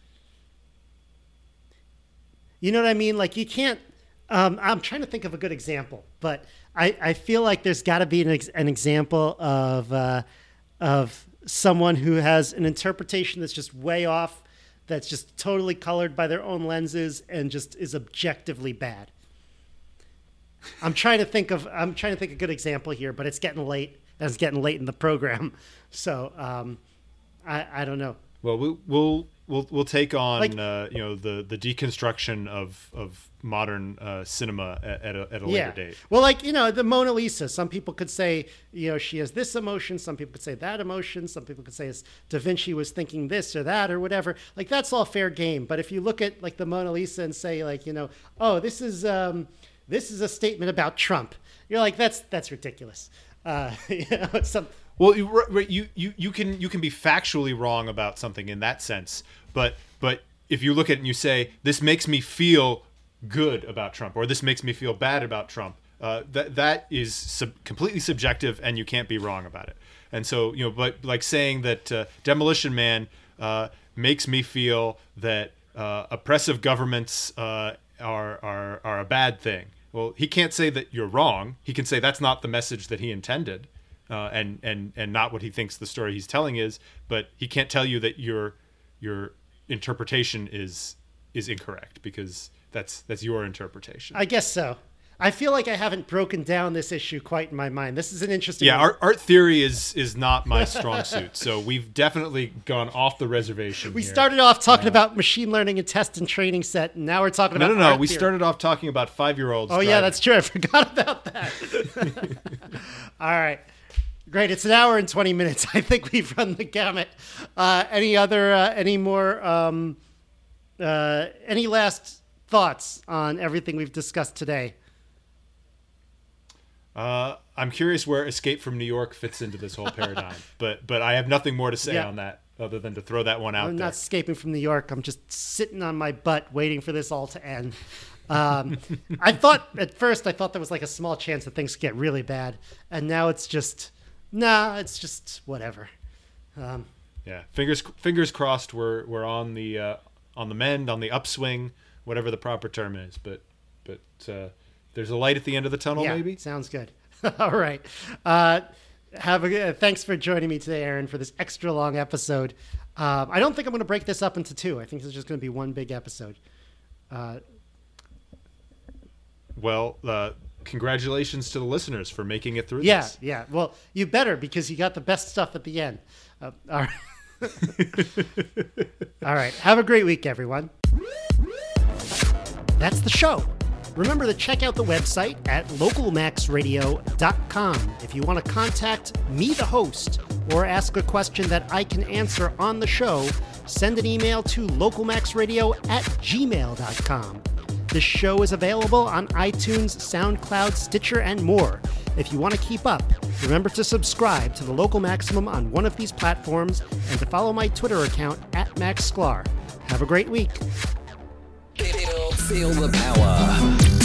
You know what I mean? Like you can't. Um, I'm trying to think of a good example, but I, I feel like there's got to be an, ex- an example of uh, of someone who has an interpretation that's just way off, that's just totally colored by their own lenses and just is objectively bad. I'm trying to think of I'm trying to think of a good example here, but it's getting late. And it's getting late in the program, so um, I I don't know. Well, we'll we'll we'll, we'll take on Like- uh, you know the, the deconstruction of of modern uh, cinema at, at a, at a Yeah. later date. Well, like, you know, the Mona Lisa, some people could say, you know, she has this emotion. Some people could say that emotion. Some people could say it's Da Vinci was thinking this or that or whatever. Like, that's all fair game. But if you look at, like, the Mona Lisa and say, like, you know, oh, this is um, this is a statement about Trump. You're like, that's that's ridiculous. Uh, you know, some, Well, you, right, you you you can you can be factually wrong about something in that sense, but but if you look at it and you say this makes me feel good about Trump or this makes me feel bad about Trump, uh, that that is sub- completely subjective and you can't be wrong about it. And so you know, but like saying that uh, Demolition Man uh, makes me feel that uh, oppressive governments uh, are are are a bad thing. Well, he can't say that you're wrong. He can say that's not the message that he intended. Uh, and and and not what he thinks the story he's telling is, but he can't tell you that your your interpretation is is incorrect because that's that's your interpretation. I guess so. I feel like I haven't broken down this issue quite in my mind. This is an interesting Yeah, one. art, art theory is is not my strong suit, so we've definitely gone off the reservation. We here. started off talking uh, about machine learning and test and training set, and now we're talking no, about no, no. art We theory. started off talking about five-year-olds. Oh driving. yeah, that's true. I forgot about that. All right, great. It's an hour and twenty minutes. I think we've run the gamut. Uh, any other, uh, any more, um, uh, any last thoughts on everything we've discussed today? Uh, I'm curious where Escape from New York fits into this whole paradigm, but but I have nothing more to say Yeah. on that other than to throw that one out I'm there. not escaping from New York. I'm just sitting on my butt waiting for this all to end. Um, I thought at first I thought there was like a small chance that things get really bad, and now it's just nah. It's just whatever. Um, Yeah, fingers fingers crossed. We're we're on the uh, on the mend, on the upswing, whatever the proper term is. But but uh, there's a light at the end of the tunnel. yeah, Maybe. sounds good. All right. Uh, have a uh, thanks for joining me today, Aaron, for this extra long episode. Um, I don't think I'm going to break this up into two. I think this is just going to be one big episode. Uh, Well, uh, congratulations to the listeners for making it through yeah, this. yeah. Well, you better, because you got the best stuff at the end. Uh, all right. All right. Have a great week, everyone. That's the show. Remember to check out the website at local max radio dot com if you want to contact me, the host, or ask a question that I can answer on the show. Send an email to localmaxradio at gmail dot com. This show is available on iTunes, SoundCloud, Stitcher, and more. If you want to keep up, remember to subscribe to the Local Maximum on one of these platforms and to follow my Twitter account at Max Sklar. Have a great week. Feel, feel the power.